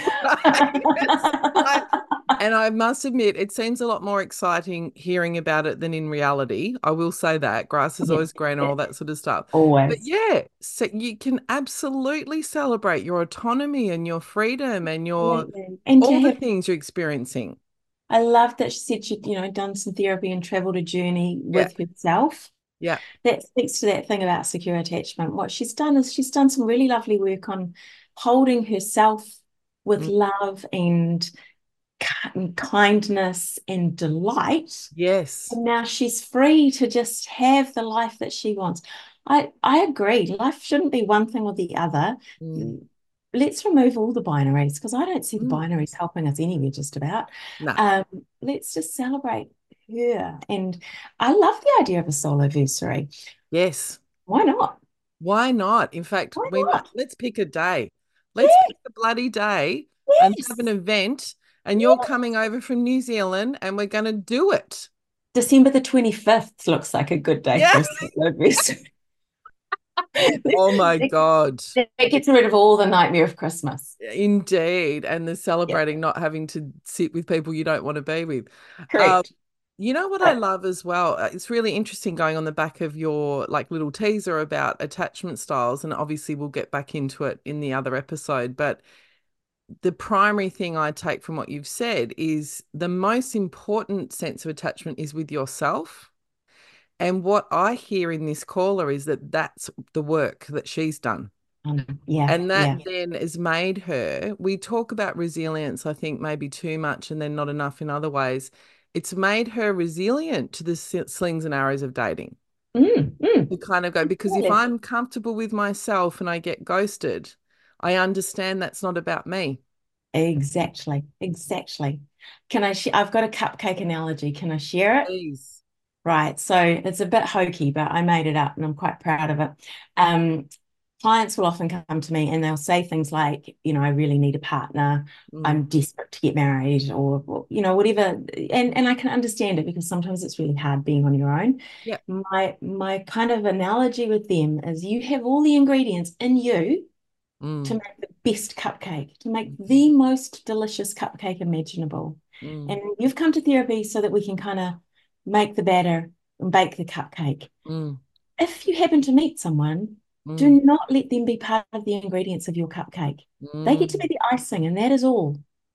And I must admit, it seems a lot more exciting hearing about it than in reality. I will say that. Grass is always greener, all that sort of stuff. Always. But yeah, so you can absolutely celebrate your autonomy and your freedom and all the things you're experiencing. I love that she said she'd, done some therapy and traveled a journey with herself. Yeah. That speaks to that thing about secure attachment. What she's done is she's done some really lovely work on holding herself with love and kindness and delight. Yes. And now she's free to just have the life that she wants. I agree. Life shouldn't be one thing or the other. Let's remove all the binaries, because I don't see the binaries helping us anywhere, just about. No. Let's just celebrate her. And I love the idea of a soloversary. Yes. Why not? Why not? In fact, let's pick a day. Let's pick a bloody day and have an event. And you're coming over from New Zealand, and we're going to do it. December the 25th looks like a good day for a soloversary. Oh my God. It gets rid of all the nightmare of Christmas. Indeed. And the celebrating not having to sit with people you don't want to be with. Correct. You know what I love as well? It's really interesting going on the back of your little teaser about attachment styles. And obviously we'll get back into it in the other episode. But the primary thing I take from what you've said is the most important sense of attachment is with yourself. And what I hear in this caller is that that's the work that she's done. And that then has made her, we talk about resilience, I think maybe too much and then not enough in other ways. It's made her resilient to the slings and arrows of dating. To kind of go, because if I'm comfortable with myself and I get ghosted, I understand that's not about me. Exactly. Can I I've got a cupcake analogy. Can I share it? Please. Right. So it's a bit hokey, but I made it up and I'm quite proud of it. clients will often come to me and they'll say things like, I really need a partner. I'm desperate to get married, or whatever. And I can understand it, because sometimes it's really hard being on your own. Yeah. My kind of analogy with them is, you have all the ingredients in you to make the best cupcake, to make the most delicious cupcake imaginable. And you've come to therapy so that we can kind of make the batter and bake the cupcake. If you happen to meet someone, do not let them be part of the ingredients of your cupcake. They get to be the icing, and that is all.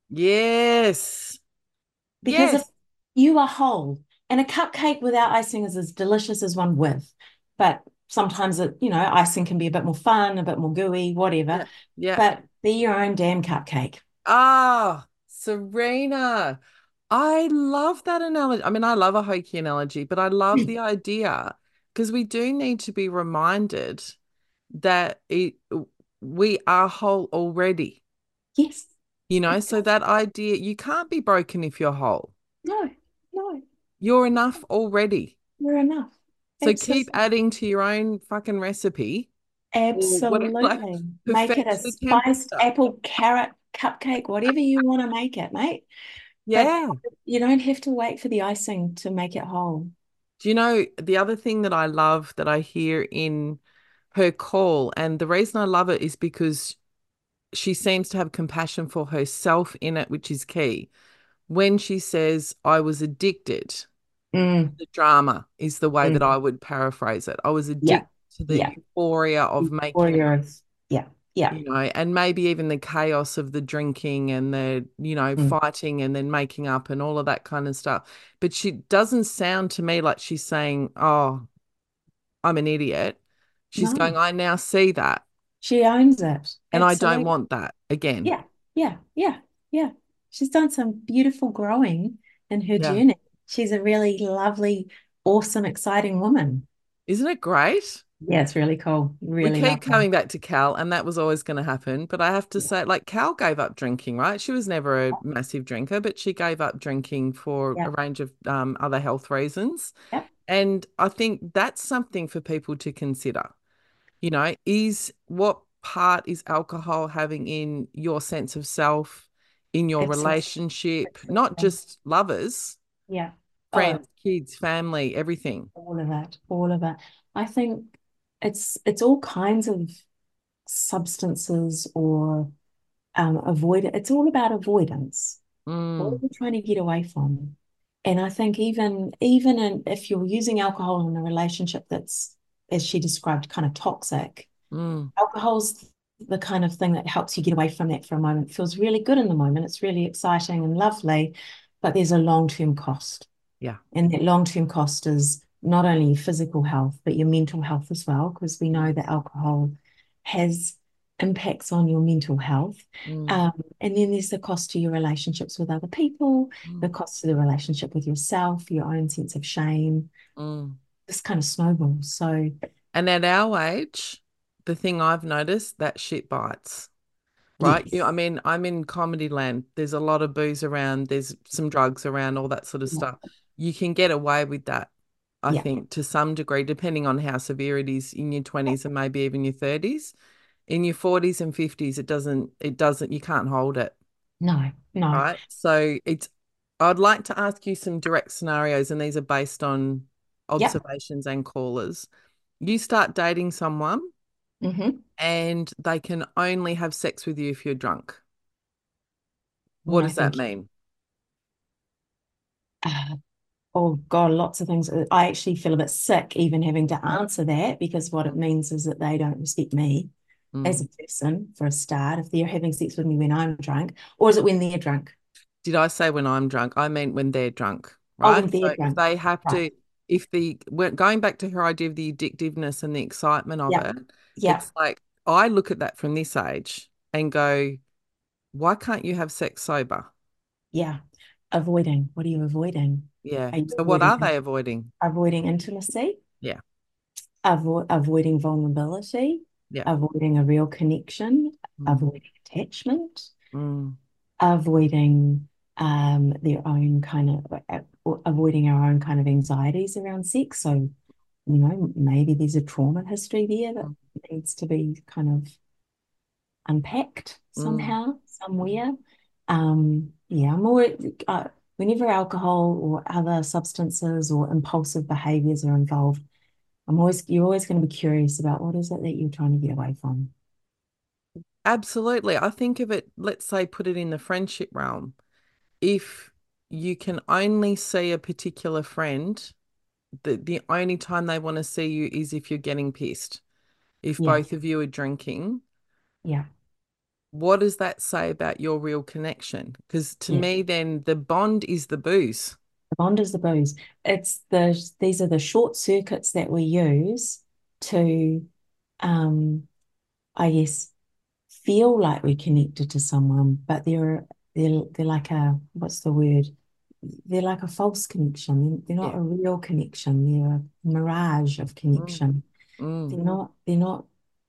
Yes. Because if you are whole, and a cupcake without icing is as delicious as one with, but sometimes icing can be a bit more fun, a bit more gooey, whatever. Yeah. But be your own damn cupcake. Ah, Serena. I love that analogy. I mean, I love a hokey analogy, but I love the idea, because we do need to be reminded that we are whole already. Yes. So that idea, you can't be broken if you're whole. No. You're enough already. You're enough. So keep adding to your own fucking recipe. Absolutely. Make it a spiced apple carrot cupcake, whatever you want to make it, mate. Yeah. But you don't have to wait for the icing to make it whole. Do you know the other thing that I love that I hear in her call, and the reason I love it is because she seems to have compassion for herself in it, which is key. When she says, I was addicted, the drama is the way that I would paraphrase it. I was addicted to the euphoria of making it. Yeah. And maybe even the chaos of the drinking and the, fighting and then making up and all of that kind of stuff. But she doesn't sound to me like she's saying, oh, I'm an idiot. She's going, I now see that. She owns it. And I don't want that again. Yeah. She's done some beautiful growing in her journey. She's a really lovely, awesome, exciting woman. Isn't it great? Yeah, it's really cool. Really we keep coming back to Cal, and that was always going to happen. But I have to say, Cal gave up drinking, right? She was never a massive drinker, but she gave up drinking for a range of other health reasons. And I think that's something for people to consider. Is what part is alcohol having in your sense of self, in your relationship, not just lovers, friends, kids, family, everything. All of it. I think it's all kinds of substances or it's all about avoidance. What are we trying to get away from? And I think even if you're using alcohol in a relationship that's, as she described, kind of toxic, alcohol's the kind of thing that helps you get away from that for a moment. It feels really good in the moment. It's really exciting and lovely, but there's a long-term cost. Yeah. And that long-term cost is not only your physical health, but your mental health as well, because we know that alcohol has impacts on your mental health. And then there's the cost to your relationships with other people, the cost to the relationship with yourself, your own sense of shame. This kind of snowballs. So, and at our age, the thing I've noticed, that shit bites. Right. Yes. I mean, I'm in comedy land. There's a lot of booze around. There's some drugs around, all that sort of stuff. You can get away with that, I think, to some degree, depending on how severe it is in your 20s and maybe even your 30s. In your 40s and 50s, it doesn't, you can't hold it. No. Right. So I'd like to ask you some direct scenarios, and these are based on observations and callers. You start dating someone. And they can only have sex with you if you're drunk. What does that mean? Oh God, lots of things. I actually feel a bit sick even having to answer that, because what it means is that they don't respect me as a person, for a start, if they're having sex with me when I'm drunk, or is it when they're drunk? Did I say when I'm drunk? I meant when they're drunk, right? When they're drunk. If they have to, we're going back to her idea of the addictiveness and the excitement of it. It's like, I look at that from this age and go, why can't you have sex sober? Yeah. Avoiding. What are you avoiding? Yeah. So what are they avoiding? Avoiding intimacy. Yeah. Avoiding vulnerability. Yeah. Avoiding a real connection. Avoiding attachment. Avoiding their own kind of, avoiding our own kind of anxieties around sex. So, maybe there's a trauma history there that needs to be kind of unpacked somehow, somewhere. Yeah, I'm more whenever alcohol or other substances or impulsive behaviors are involved, you're always going to be curious about what is it that you're trying to get away from. Absolutely. I think of it, let's say, put it in the friendship realm. If you can only see a particular friend, the only time they want to see you is if you're getting pissed. If Yeah, both of you are drinking, yeah, what does that say about your real connection? Because to yeah. me, then the bond is the booze. The bond is the booze. These are the short circuits that we use to, I guess, feel like we're connected to someone, but they're like a, what's the word? They're like a false connection. They're not Yeah. a real connection. They're a mirage of Mm, connection. mm. They're not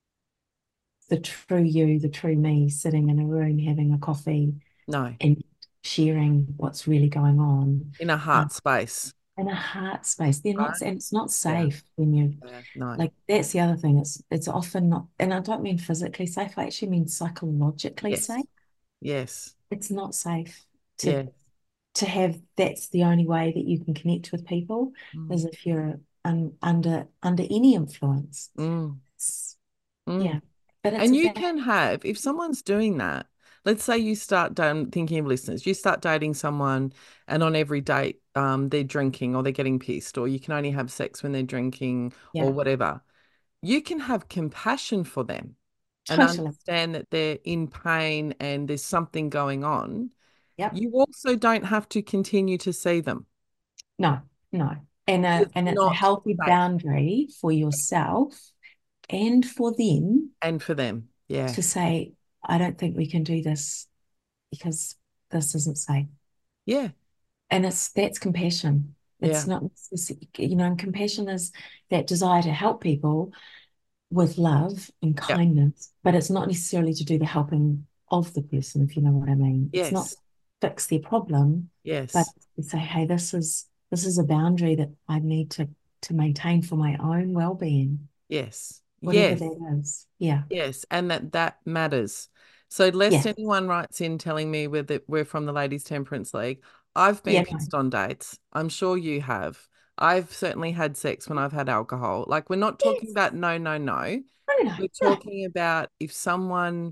the true you, the true me, sitting in a room having a coffee No, and sharing what's really going on. in a Um, heart space, in a heart space. They're not, right? and it's not Yeah. safe when you Yeah. No. like that's the other thing. It's often not, and I don't mean physically safe, I actually mean psychologically Yes. safe. Yes. It's not safe to Yeah. have that's the only way that you can connect with people is Mm. if you're under any influence. Mm. It's, Mm. yeah. But it's And you about can have, if someone's doing that, let's say you start thinking of listeners, you start dating someone and on every date, they're drinking or they're getting pissed, or you can only have sex when they're drinking yeah, or whatever. You can have compassion for them and totally. understand that they're in pain and there's something going on. Yep. You also don't have to continue to see them. No, no. It's And it's a not healthy safe. boundary for yourself and for them And for them. Yeah. to say, I don't think we can do this because this isn't safe. Yeah. And that's compassion. It's Yeah. not, and compassion is that desire to help people with love and Yeah. kindness, but it's not necessarily to do the helping of the person, if you know what I mean. It's not Yes. fix their problem, but Yes. to say, hey, this is a boundary that I need to maintain for my own well-being, Yes. whatever Yes. that is. Yeah. Yes. And that matters. So lest Yeah. anyone writes in telling me we're from the Ladies Temperance League, I've been Yeah. No. pissed on dates. I'm sure you have. I've certainly had sex when I've had alcohol. Like we're not talking Yes. about no, no, no. No, no, no, We're no. talking about if someone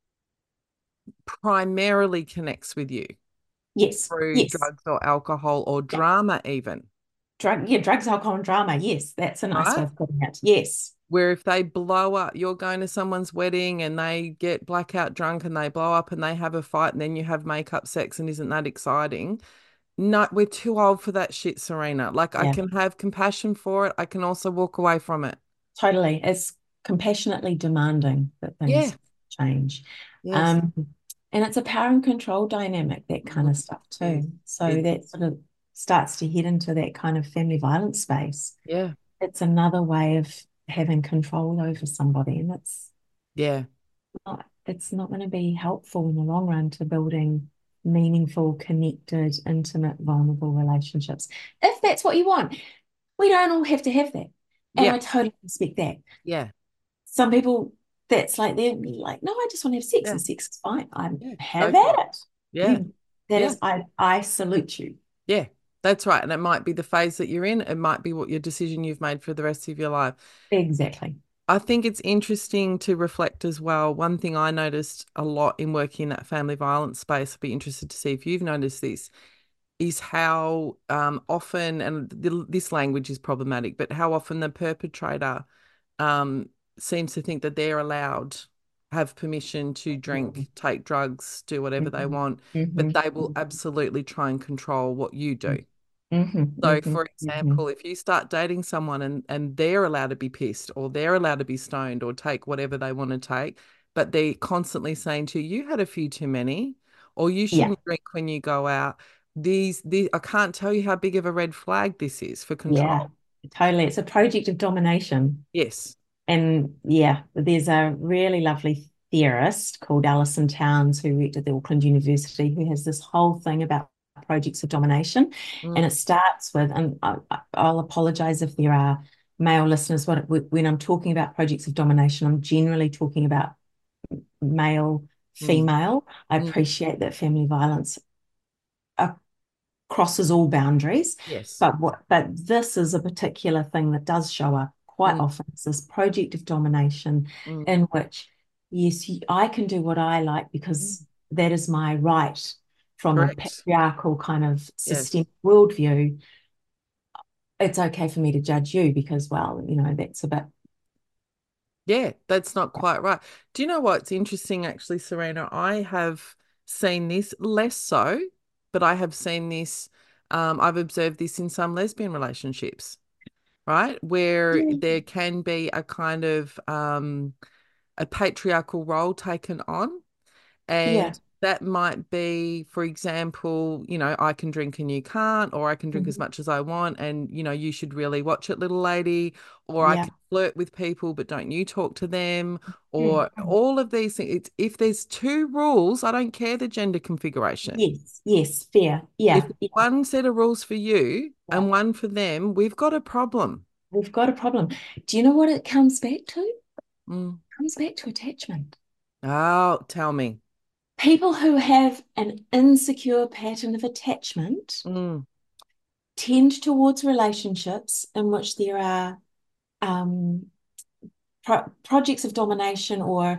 primarily connects with you Yes. through Yes. drugs or alcohol or Yeah. drama even, Drugs, alcohol, and drama. Yes, that's a nice way right? of putting it. Yes. Where if they blow up, you're going to someone's wedding and they get blackout drunk and they blow up and they have a fight and then you have makeup sex and isn't that exciting? No, we're too old for that shit, Serena. Like I Yeah. can have compassion for it. I can also walk away from it. Totally. It's compassionately demanding that Yeah. things change. Yes. Um, and it's a power and control dynamic, that kind of Mm, stuff yes. too. So It that is. sort of starts to head into that kind of family violence space. Yeah. It's another way of having control over somebody, and Yeah. it's not going to be helpful in the long run to building meaningful, connected, intimate, vulnerable relationships. If that's what you want, we don't all have to have that. And Yeah. I totally respect that. Yeah. Some people, that's like they're like, no, I just want to have sex, Yeah. and sex is fine. I Yeah. have Go for it. at it. Yeah. That Yeah. is, I salute you. Yeah. That's right. And it might be the phase that you're in. It might be what your decision you've made for the rest of your life. Exactly. I think it's interesting to reflect as well. One thing I noticed a lot in working in that family violence space, I'd be interested to see if you've noticed this, is how often, and this language is problematic, but how often the perpetrator um, seems to think that they're allowed, have permission to drink, take drugs, do whatever they Mhm. want, but Mhm. they will absolutely try and control what you do. Mhm. So, Mhm. for Mhm. example, if you start dating someone and they're allowed to be pissed or they're allowed to be stoned or take whatever they want to take, but they're constantly saying to you, you had a few too many, or you Yeah. shouldn't drink when you go out. These I can't tell you how big of a red flag this is for Yeah. control. Totally. It's a project of domination. Yes. And yeah, there's a really lovely theorist called Alison Towns who worked at the Auckland University who has this whole thing about projects of domination. And Mm, it starts with, and I'll apologize if there are male listeners, when I'm talking about projects of domination, I'm generally talking about male, Mm, female. I mm, appreciate that family violence crosses all boundaries, yes. but this is a particular thing that does show up quite Mm, often. It's this project of domination mm, in which, yes, I can do what I like mm. because that is my right from a Correct. patriarchal kind of Yes. systemic worldview. It's okay for me to judge you because, well, that's a bit. Yeah, that's not quite right. Do you know what's interesting, actually, Serena? I have seen this less so, but I have seen this. I've observed this in some lesbian relationships, right? Where there can be a kind of a patriarchal role taken on. Yeah. And that might be, for example, I can drink and you can't, or I can drink as Mhm. much as I want, and you should really watch it, little lady, or I Yeah. can flirt with people, but don't you talk to them, or Mm. all of these things. If there's two rules, I don't care the gender configuration. Yes. Yes. Fair. If Yeah. Yeah. one set of rules for you Yeah. and one for them, we've got a problem. We've got a problem. Do you know what it comes back to? It Mm. comes back to attachment. Oh, tell me. People who have an insecure pattern of attachment Mm. tend towards relationships in which there are um, projects of domination or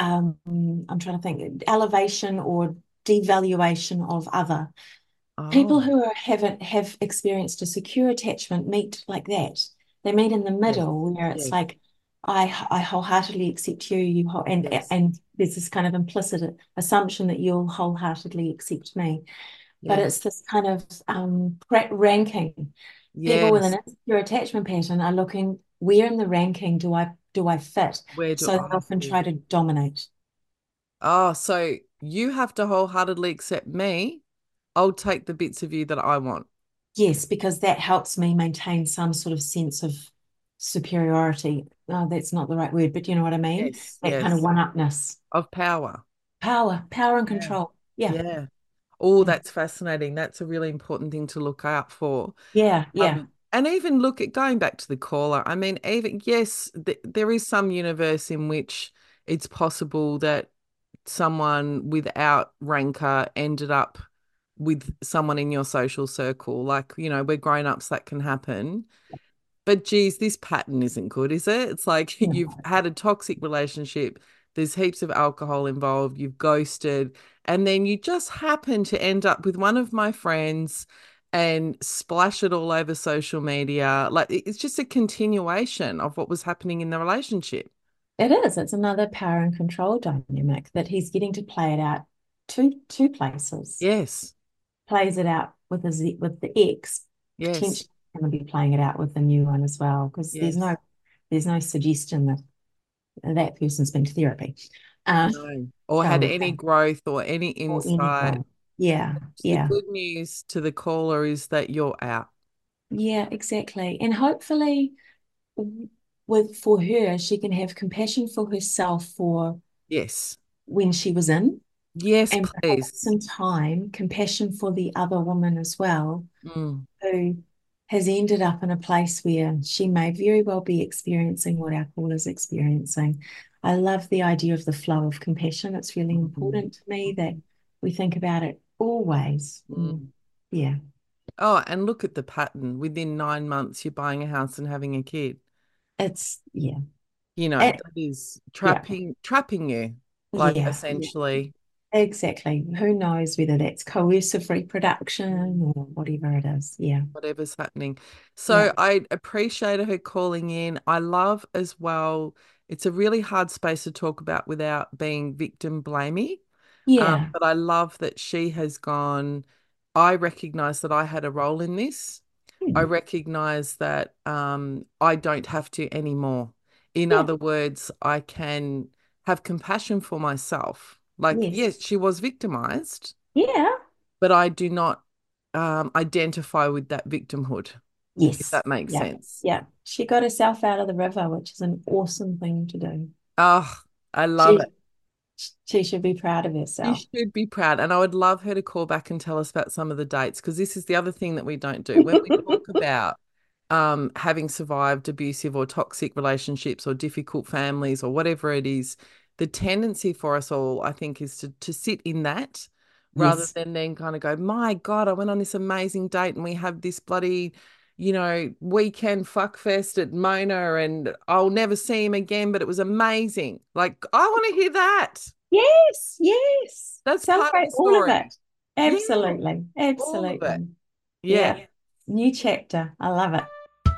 I'm trying to think, elevation or devaluation of other. People Oh, who have experienced a secure attachment meet like that. They meet in the yes, middle where it's yes, like, I wholeheartedly accept you, yes, and there's this kind of implicit assumption that you'll wholeheartedly accept me. But yes, it's this kind of ranking. People with an yes. insecure attachment pattern are looking, where in the ranking do I fit? Where do So they I often fit? try to dominate. Oh, so you have to wholeheartedly accept me. I'll take the bits of you that I want. Yes, because that helps me maintain some sort of sense of superiority. No, that's not the right word, but you know what I mean? Yes, That kind of yes. one-upness. Of power. Power and Yeah. control. Yeah. Yeah. Oh, Yeah. that's fascinating. That's a really important thing to look out for. Yeah. Yeah. And even look at going back to the caller. I mean, even yes, there is some universe in which it's possible that someone without rancor ended up with someone in your social circle. Like, we're grown-ups, that can happen. But geez, this pattern isn't good, is it? It's like you've No. had a toxic relationship, there's heaps of alcohol involved, you've ghosted, and then you just happen to end up with one of my friends and splash it all over social media. Like it's just a continuation of what was happening in the relationship. It is. It's another power and control dynamic that he's getting to play it out two places. Yes, Plays it out with the ex, yes, potentially going to be playing it out with the new one as well, because there's yes. no suggestion that that person's been to therapy. Uh, No. Or shall had we any say, growth or any or insight. anything. Yeah, The yeah, good news to the caller is that you're out. yeah, exactly. And hopefully, with for her, she can have compassion for herself for Yes. when she was in, Yes, and perhaps please. in time, compassion for the other woman as well, Mm, who has ended up in a place where she may very well be experiencing what our caller is experiencing. I love the idea of the flow of compassion. It's really mm, important to me that we think about it always. mm. Yeah, Oh, and look at the pattern. Within 9 months, you're buying a house and having a kid. yeah. That Eh, is yeah, trapping you, like yeah, yeah, essentially, exactly. Who knows whether that's coercive reproduction or whatever it is. Yeah, whatever's happening. yeah, So I appreciated her calling in. I love as well, it's a really hard space to talk about without being victim blamey. yeah, But I love that she has gone, I recognize that I had a role in this. I hmm, recognize that I don't have to anymore. In yeah, other words, I can have compassion for myself. Like, yes, yes, she was victimized, yeah, but I do not identify with that victimhood, if yes, that makes yeah, sense. yeah. She got herself out of the river, which is an awesome thing to do. Oh, I love it. She she should be proud of You herself. should be proud. And I would love her to call back and tell us about some of the dates, because this is the other thing that we don't do. When we talk about having survived abusive or toxic relationships or difficult families or whatever it is, the tendency for us all, I think, is to sit in that rather Yes. than then kind of go, my God, I went on this amazing date and we have this bloody, weekend fuck fest at Mona and I'll never see him again, but it was amazing. Like, I want to hear that. Yes, yes. That's part of Celebrate the all of story. it. Yeah, Absolutely. all of it. Absolutely. Yeah. New chapter. I love it.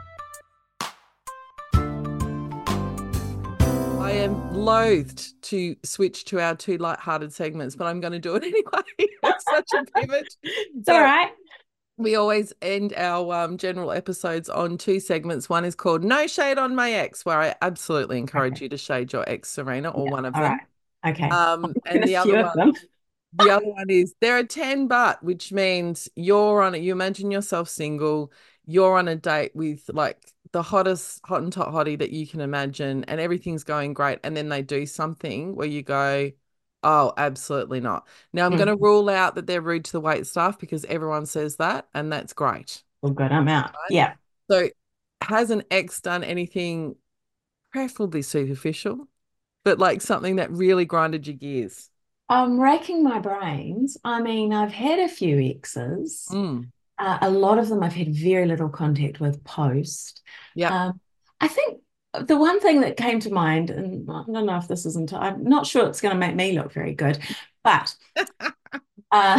I am loathed to switch to our two light-hearted segments, but I'm going to do it anyway. It's such a pivot. It's all right. We always end our general episodes on two segments. One is called No Shade on My Ex, where I absolutely encourage you to shade your ex, Serena, or one of All them. right. Okay. And A the few other of them. the other one is there are 10 but, which means you're on it. You imagine yourself single, you're on a date with like the hottest hot and tot hottie that you can imagine, and everything's going great. And then they do something where you go, oh, absolutely not. Now I'm going to rule out that they're rude to the wait staff because everyone says that, and that's great. Well, good. I'm out. Right? Yeah. So has an ex done anything preferably superficial, but like something that really grinded your gears? I'm racking my brains. I mean, I've had a few exes. Mm. A lot of them I've had very little contact with post. Yeah. I think the one thing that came to mind, and I don't know if this isn't, I'm not sure it's going to make me look very good, but uh,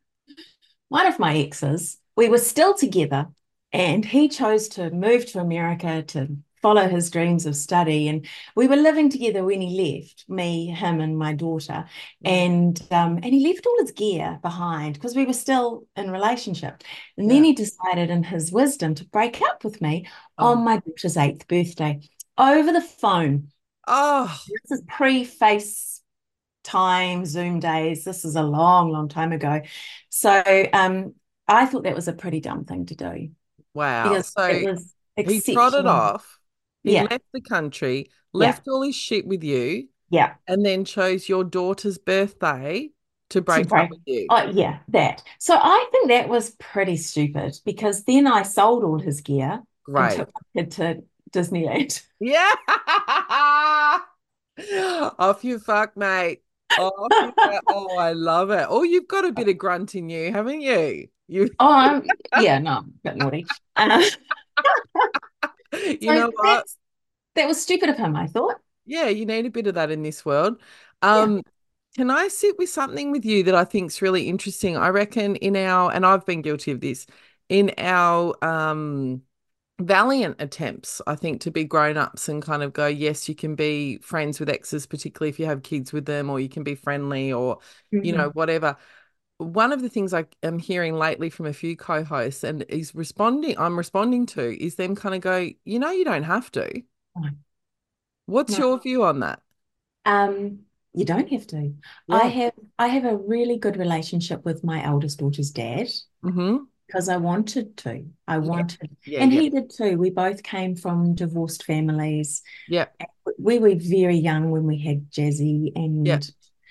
one of my exes, we were still together, and he chose to move to America to follow his dreams of study. And we were living together when he left, me, him, and my daughter. And he left all his gear behind because we were still in relationship. And then he decided, in his wisdom, to break up with me on my daughter's 8th birthday over the phone. Oh, This is pre-face time, Zoom days. This is a long, long time ago. So I thought that was a pretty dumb thing to do. wow. Because So it was he trotted exceptional. off. He Yeah. left the country, left all his shit with you, Yeah. and then chose your daughter's birthday to To break break. up with you. Oh, yeah, that. So I think that was pretty stupid because then I sold all his gear and Great. took my kid to Disneyland. Yeah. Off you fuck, mate. Off you fuck. Oh, I love it. Oh, you've got a bit of grunt in you, haven't you? Oh, yeah, no, I'm a bit naughty. You know what? That was stupid of him, I thought. Yeah, you need a bit of that in this world. Yeah. Can I sit with something with you that I think is really interesting? I reckon and I've been guilty of this, in our valiant attempts, I think, to be grown-ups and kind of go, yes, you can be friends with exes, particularly if you have kids with them, or you can be friendly or, whatever. One of the things I am hearing lately from a few co-hosts and I'm responding to is them kind of go, you don't have to. No. What's No. your view on that? You don't have to. Yeah. I have a really good relationship with my eldest daughter's dad because I wanted to. Yeah, and yeah. he did too. We both came from divorced families. Yeah. We were very young when we had Jazzy, and Yeah.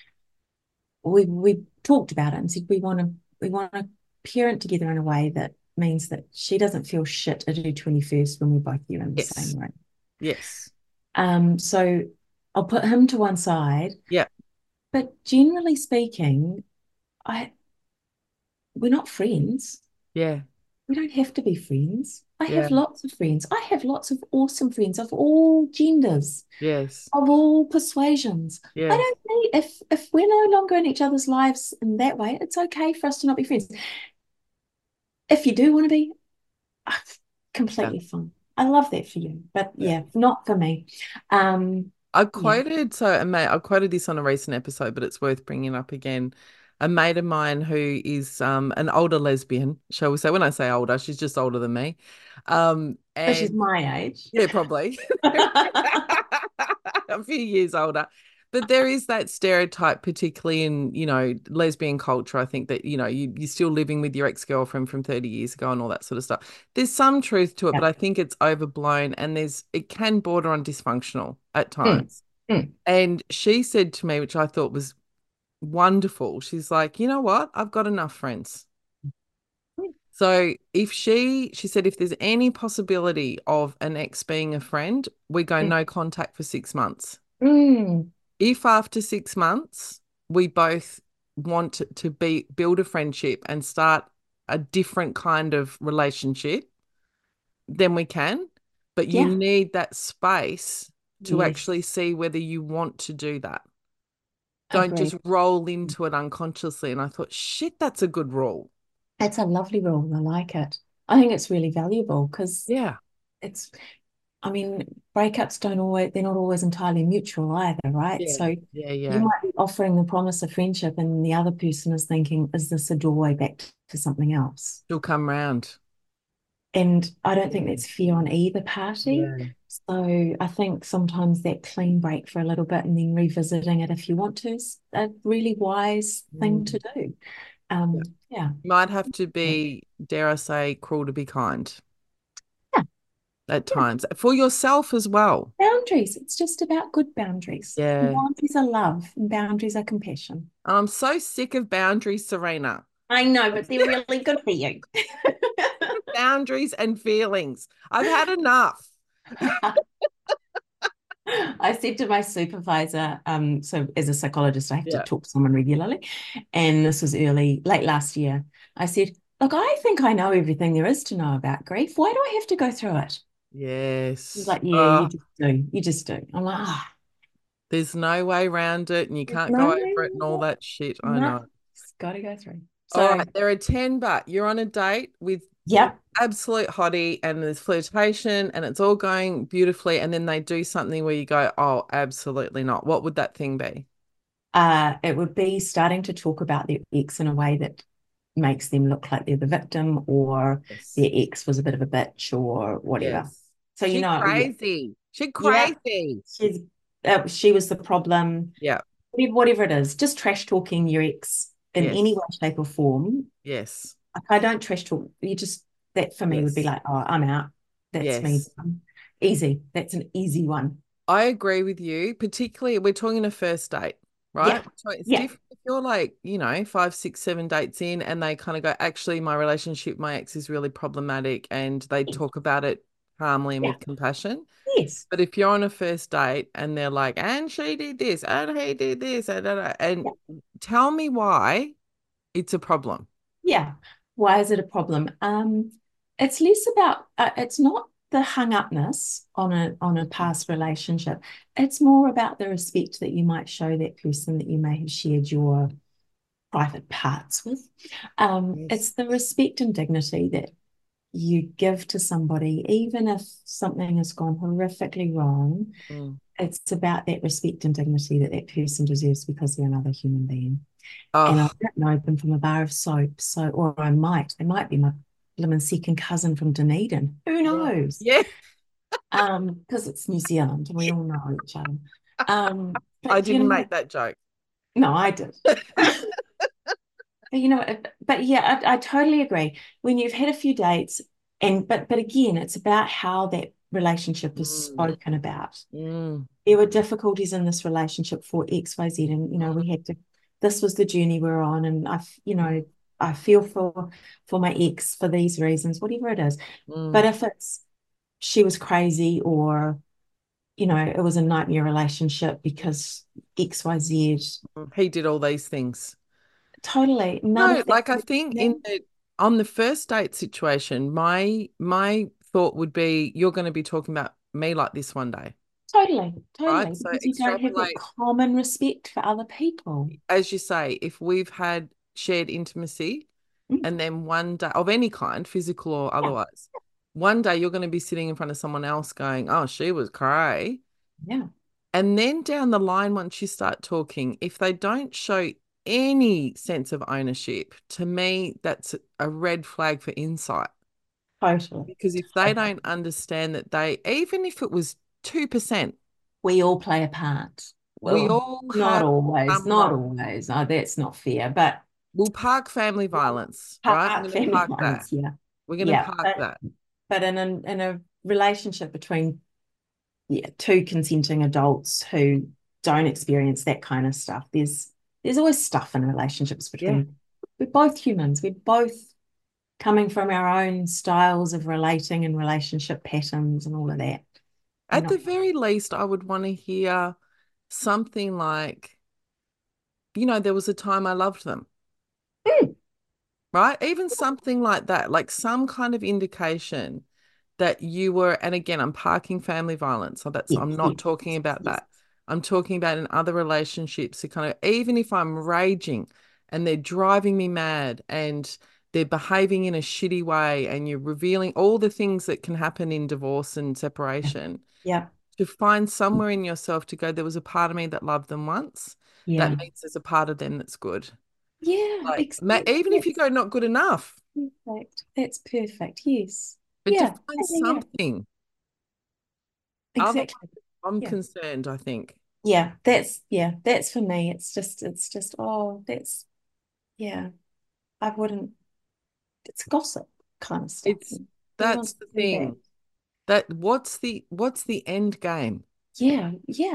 we talked about it and said we want to parent together in a way that means that she doesn't feel shit at her 21st when we're both there in the same room. Yes. So I'll put him to one side. Yeah. But generally speaking, we're not friends. Yeah. We don't have to be friends. I Yeah. have lots of friends. I have lots of awesome friends of all genders, Yes. of all persuasions. Yeah. I don't need, if we're no longer in each other's lives in that way, it's okay for us to not be friends. If you do want to be, completely fine. I love that for you, but not for me. I quoted this on a recent episode, but it's worth bringing up again. A mate of mine who is an older lesbian, shall we say? When I say older, she's just older than me. So she's my age. Yeah, probably. A few years older. But there is that stereotype, particularly in, lesbian culture. I think that, you're still living with your ex-girlfriend from 30 years ago and all that sort of stuff. There's some truth to it, but I think it's overblown and it can border on dysfunctional at times. And she said to me, which I thought was wonderful, she's like, you know what? I've got enough friends. So if she said, if there's any possibility of an ex being a friend, we go Mm. no contact for 6 months. Mm. If after 6 months we both want to build a friendship and start a different kind of relationship, then we can. But you Yeah. need that space to Yes. actually see whether you want to do that. Don't Agreed. just roll into it unconsciously. And I thought, shit, that's a good rule. That's a lovely rule. I like it. I think it's really valuable because Yeah. it's, I mean, breakups don't always, they're not always entirely mutual either, right? Yeah. So Yeah. you Yeah. might be offering the promise of friendship and the other person is thinking, is this a doorway back to something else? She'll come round. And I don't think that's fair on either party. Yeah. So I think sometimes that clean break for a little bit and then revisiting it if you want to is a really wise thing to do. Yeah. Yeah. Might have to Yeah. be, dare I say, cruel to be kind Yeah. at times for yourself as well. Boundaries. It's just about good boundaries. Yeah. Boundaries are love and boundaries are compassion. I'm so sick of boundaries, Serena. I know, but they're really good for you. Boundaries and feelings. I've had enough. I said to my supervisor, so as a psychologist, I have to Yeah. talk to someone regularly. And this was late last year. I said, look, I think I know everything there is to know about grief. Why do I have to go through it? He's Yes. like, yeah, you just do. You just do. I'm like, ah, There's no way around it and you can't no, go over it and all that shit. I no, know. it's got to go through. All So, right, there are 10, but you're on a date with yep. absolute hottie and there's flirtation and it's all going beautifully. And then they do something where you go, oh, absolutely not. What would that thing be? It would be starting to talk about their ex in a way that makes them look like they're the victim or Yes. their ex was a bit of a bitch or whatever. Yes. So, She's you know, crazy. She's yeah, crazy. she was the problem. Yeah. Whatever it is, just trash talking your ex in Yes. any way, shape, or form. Yes. Like, I don't trash talk. That for me would be Yes. like, oh, I'm out. That's me. Yes. Easy. That's an easy one. I agree with you, particularly we're talking a first date, right? Yeah. So it's Yeah. different if you're like, 5, 6, 7 dates in and they kind of go, actually, my relationship, my ex is really problematic and they talk about it calmly and Yeah. with compassion. Yes. But if you're on a first date and they're like, and she did this and he did this and Yeah. tell me why it's a problem. Yeah. Why is it a problem? It's less about it's not the hung upness on a past relationship. It's more about the respect that you might show that person that you may have shared your private parts with. Yes. It's the respect and dignity that you give to somebody, even if something has gone horrifically wrong. It's about that respect and dignity that that person deserves because they're another human being. And I Oh, don't know them from a bar of soap, or they might be my blooming second cousin from Dunedin. Who knows? yeah. Because it's New Zealand and we all know each other. I But didn't make that joke. no, I did. But yeah, I totally agree. When you've had a few dates, but again, it's about how that relationship is spoken about. There were difficulties in this relationship for XYZ, and we had to. This was the journey we're on, and I feel for my ex for these reasons, whatever it is. But if it's she was crazy or it was a nightmare relationship because XYZ, He did all these things. totally none No, of that. like I think on the first date situation, my thought would be you're going to be talking about me like this one day. Totally, Right? So because you don't have that extrapolate, common respect for other people. as you say, if we've had shared intimacy and then one day of any kind, physical or otherwise, one day you're going to be sitting in front of someone else going, oh, she was cray. Yeah. And then down the line, once you start talking, if they don't show any sense of ownership, to me, that's a red flag for insight. Totally. Because if they don't understand that even if it was 2%, we all play a part. we all not have always, some not role. always. No, that's not fair. But We'll park family violence, right? We're going to family park that. violence, yeah. We're going to park but, that. But in a relationship between two consenting adults who don't experience that kind of stuff, there's always stuff in relationships between we're both humans. We're both coming from our own styles of relating and relationship patterns and all of that. At the very least, I would want to hear something like, there was a time I loved them. Right? Even something like that, like some kind of indication that you were, and again, I'm parking family violence. So I'm not talking about that. I'm talking about in other relationships, so kind of, even if I'm raging and they're driving me mad and they're behaving in a shitty way and you're revealing all the things that can happen in divorce and separation. Yeah. To find somewhere in yourself to go, there was a part of me that loved them once. Yeah. That means there's a part of them that's good. Yeah. Like, even if you go not good enough. Perfect. That's perfect. Yes. But Yeah. to find something. Exactly. I'm concerned, I think. Yeah, that's for me. It's just, I wouldn't, it's gossip kind of stuff. That's the thing. What's the end game? Yeah.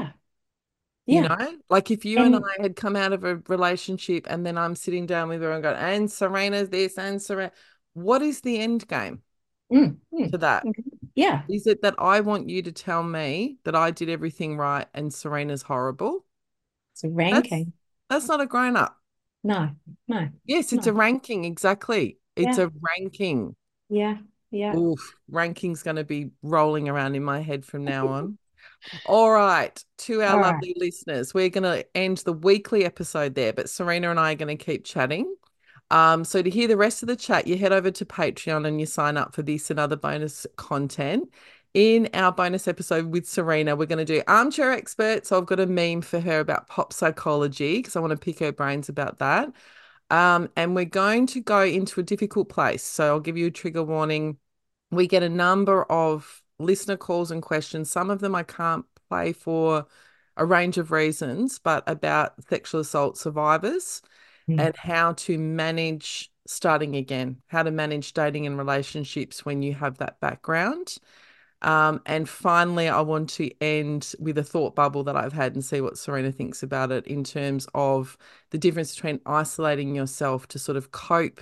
Like if you and I had come out of a relationship and then I'm sitting down with her and going, and Serena's this and Serena, what is the end game to that? Yeah. Is it that I want you to tell me that I did everything right and Serena's horrible? It's a ranking. That's not a grown up. No. Yes, it's a ranking. Exactly. It's Yeah. a ranking. Yeah. Oof, ranking's going to be rolling around in my head from now on. All right, to our lovely listeners, we're going to end the weekly episode there, but Serena and I are going to keep chatting. So to hear the rest of the chat, you head over to Patreon and you sign up for this and other bonus content. In our bonus episode with Serena, we're going to do Armchair Expert. So I've got a meme for her about pop psychology because I want to pick her brains about that. And we're going to go into a difficult place. So I'll give you a trigger warning. We get a number of listener calls and questions. Some of them I can't play for a range of reasons, but about sexual assault survivors and how to manage starting again, how to manage dating and relationships when you have that background. And finally, I want to end with a thought bubble that I've had and see what Serena thinks about it in terms of the difference between isolating yourself to sort of cope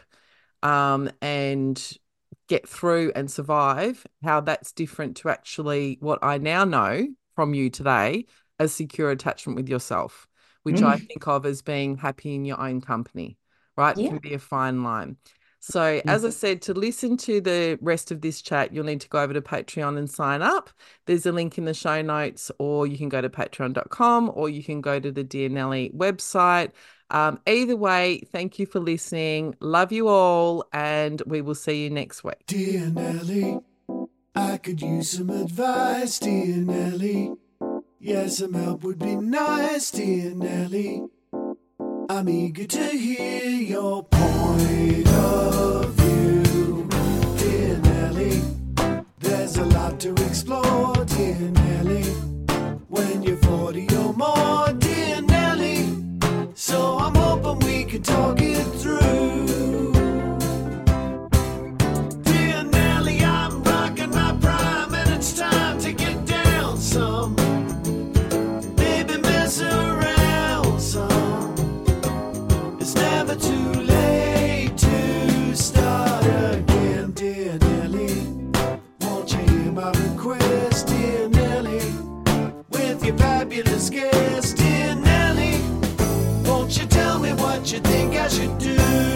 and get through and survive, how that's different to actually what I now know from you today as secure attachment with yourself, which I think of as being happy in your own company, right? It can be a fine line. So as I said, to listen to the rest of this chat, you'll need to go over to Patreon and sign up. There's a link in the show notes, or you can go to patreon.com, or you can go to the Dear Nelly website. Either way, thank you for listening. Love you all, and we will see you next week. Dear Nelly, I could use some advice, dear Nelly. Yeah, some help would be nice, dear Nelly. I'm eager to hear your point of view, dear Nelly. There's a lot to explore, dear Nelly. When you're 40 or more, dear Nelly. So I'm hoping we can talk it through. Dear Nelly, I'm rocking my prime and it's time to get down some. Maybe mess around some. It's never too late to start again, dear Nelly. Won't you hear my request, dear Nelly? With your fabulous guest, dear Nelly. Won't you tell me what you think I should do?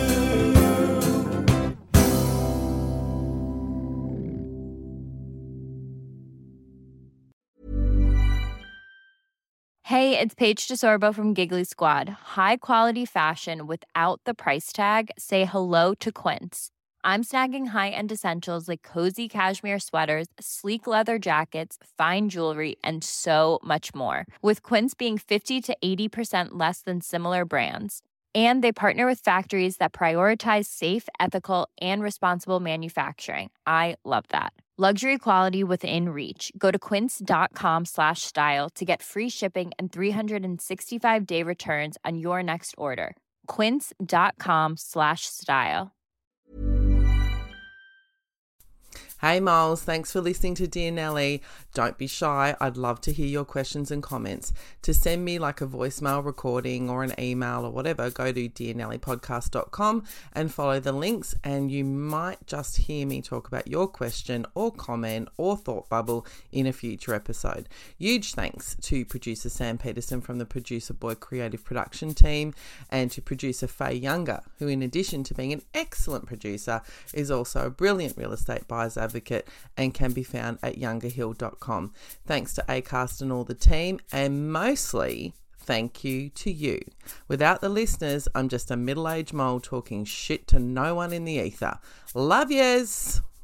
Hey, it's Paige DeSorbo from Giggly Squad. High quality fashion without the price tag. Say hello to Quince. I'm snagging high-end essentials like cozy cashmere sweaters, sleek leather jackets, fine jewelry, and so much more. With Quince being 50 to 80% less than similar brands. And they partner with factories that prioritize safe, ethical, and responsible manufacturing. I love that. Luxury quality within reach. Go to quince.com/style to get free shipping and 365-day returns on your next order. Quince.com/style. Hey Moles, thanks for listening to Dear Nelly. Don't be shy. I'd love to hear your questions and comments. To send me like a voicemail recording or an email or whatever, go to dearnellypodcast.com and follow the links, and you might just hear me talk about your question or comment or thought bubble in a future episode. Huge thanks to producer Sam Peterson from the Producer Boy Creative Production team, and to producer Faye Younger, who in addition to being an excellent producer is also a brilliant real estate buyer's advocate and can be found at youngerhill.com. Thanks to Acast and all the team, and mostly thank you to you. Without the listeners, I'm just a middle-aged mole talking shit to no one in the ether. Love yous!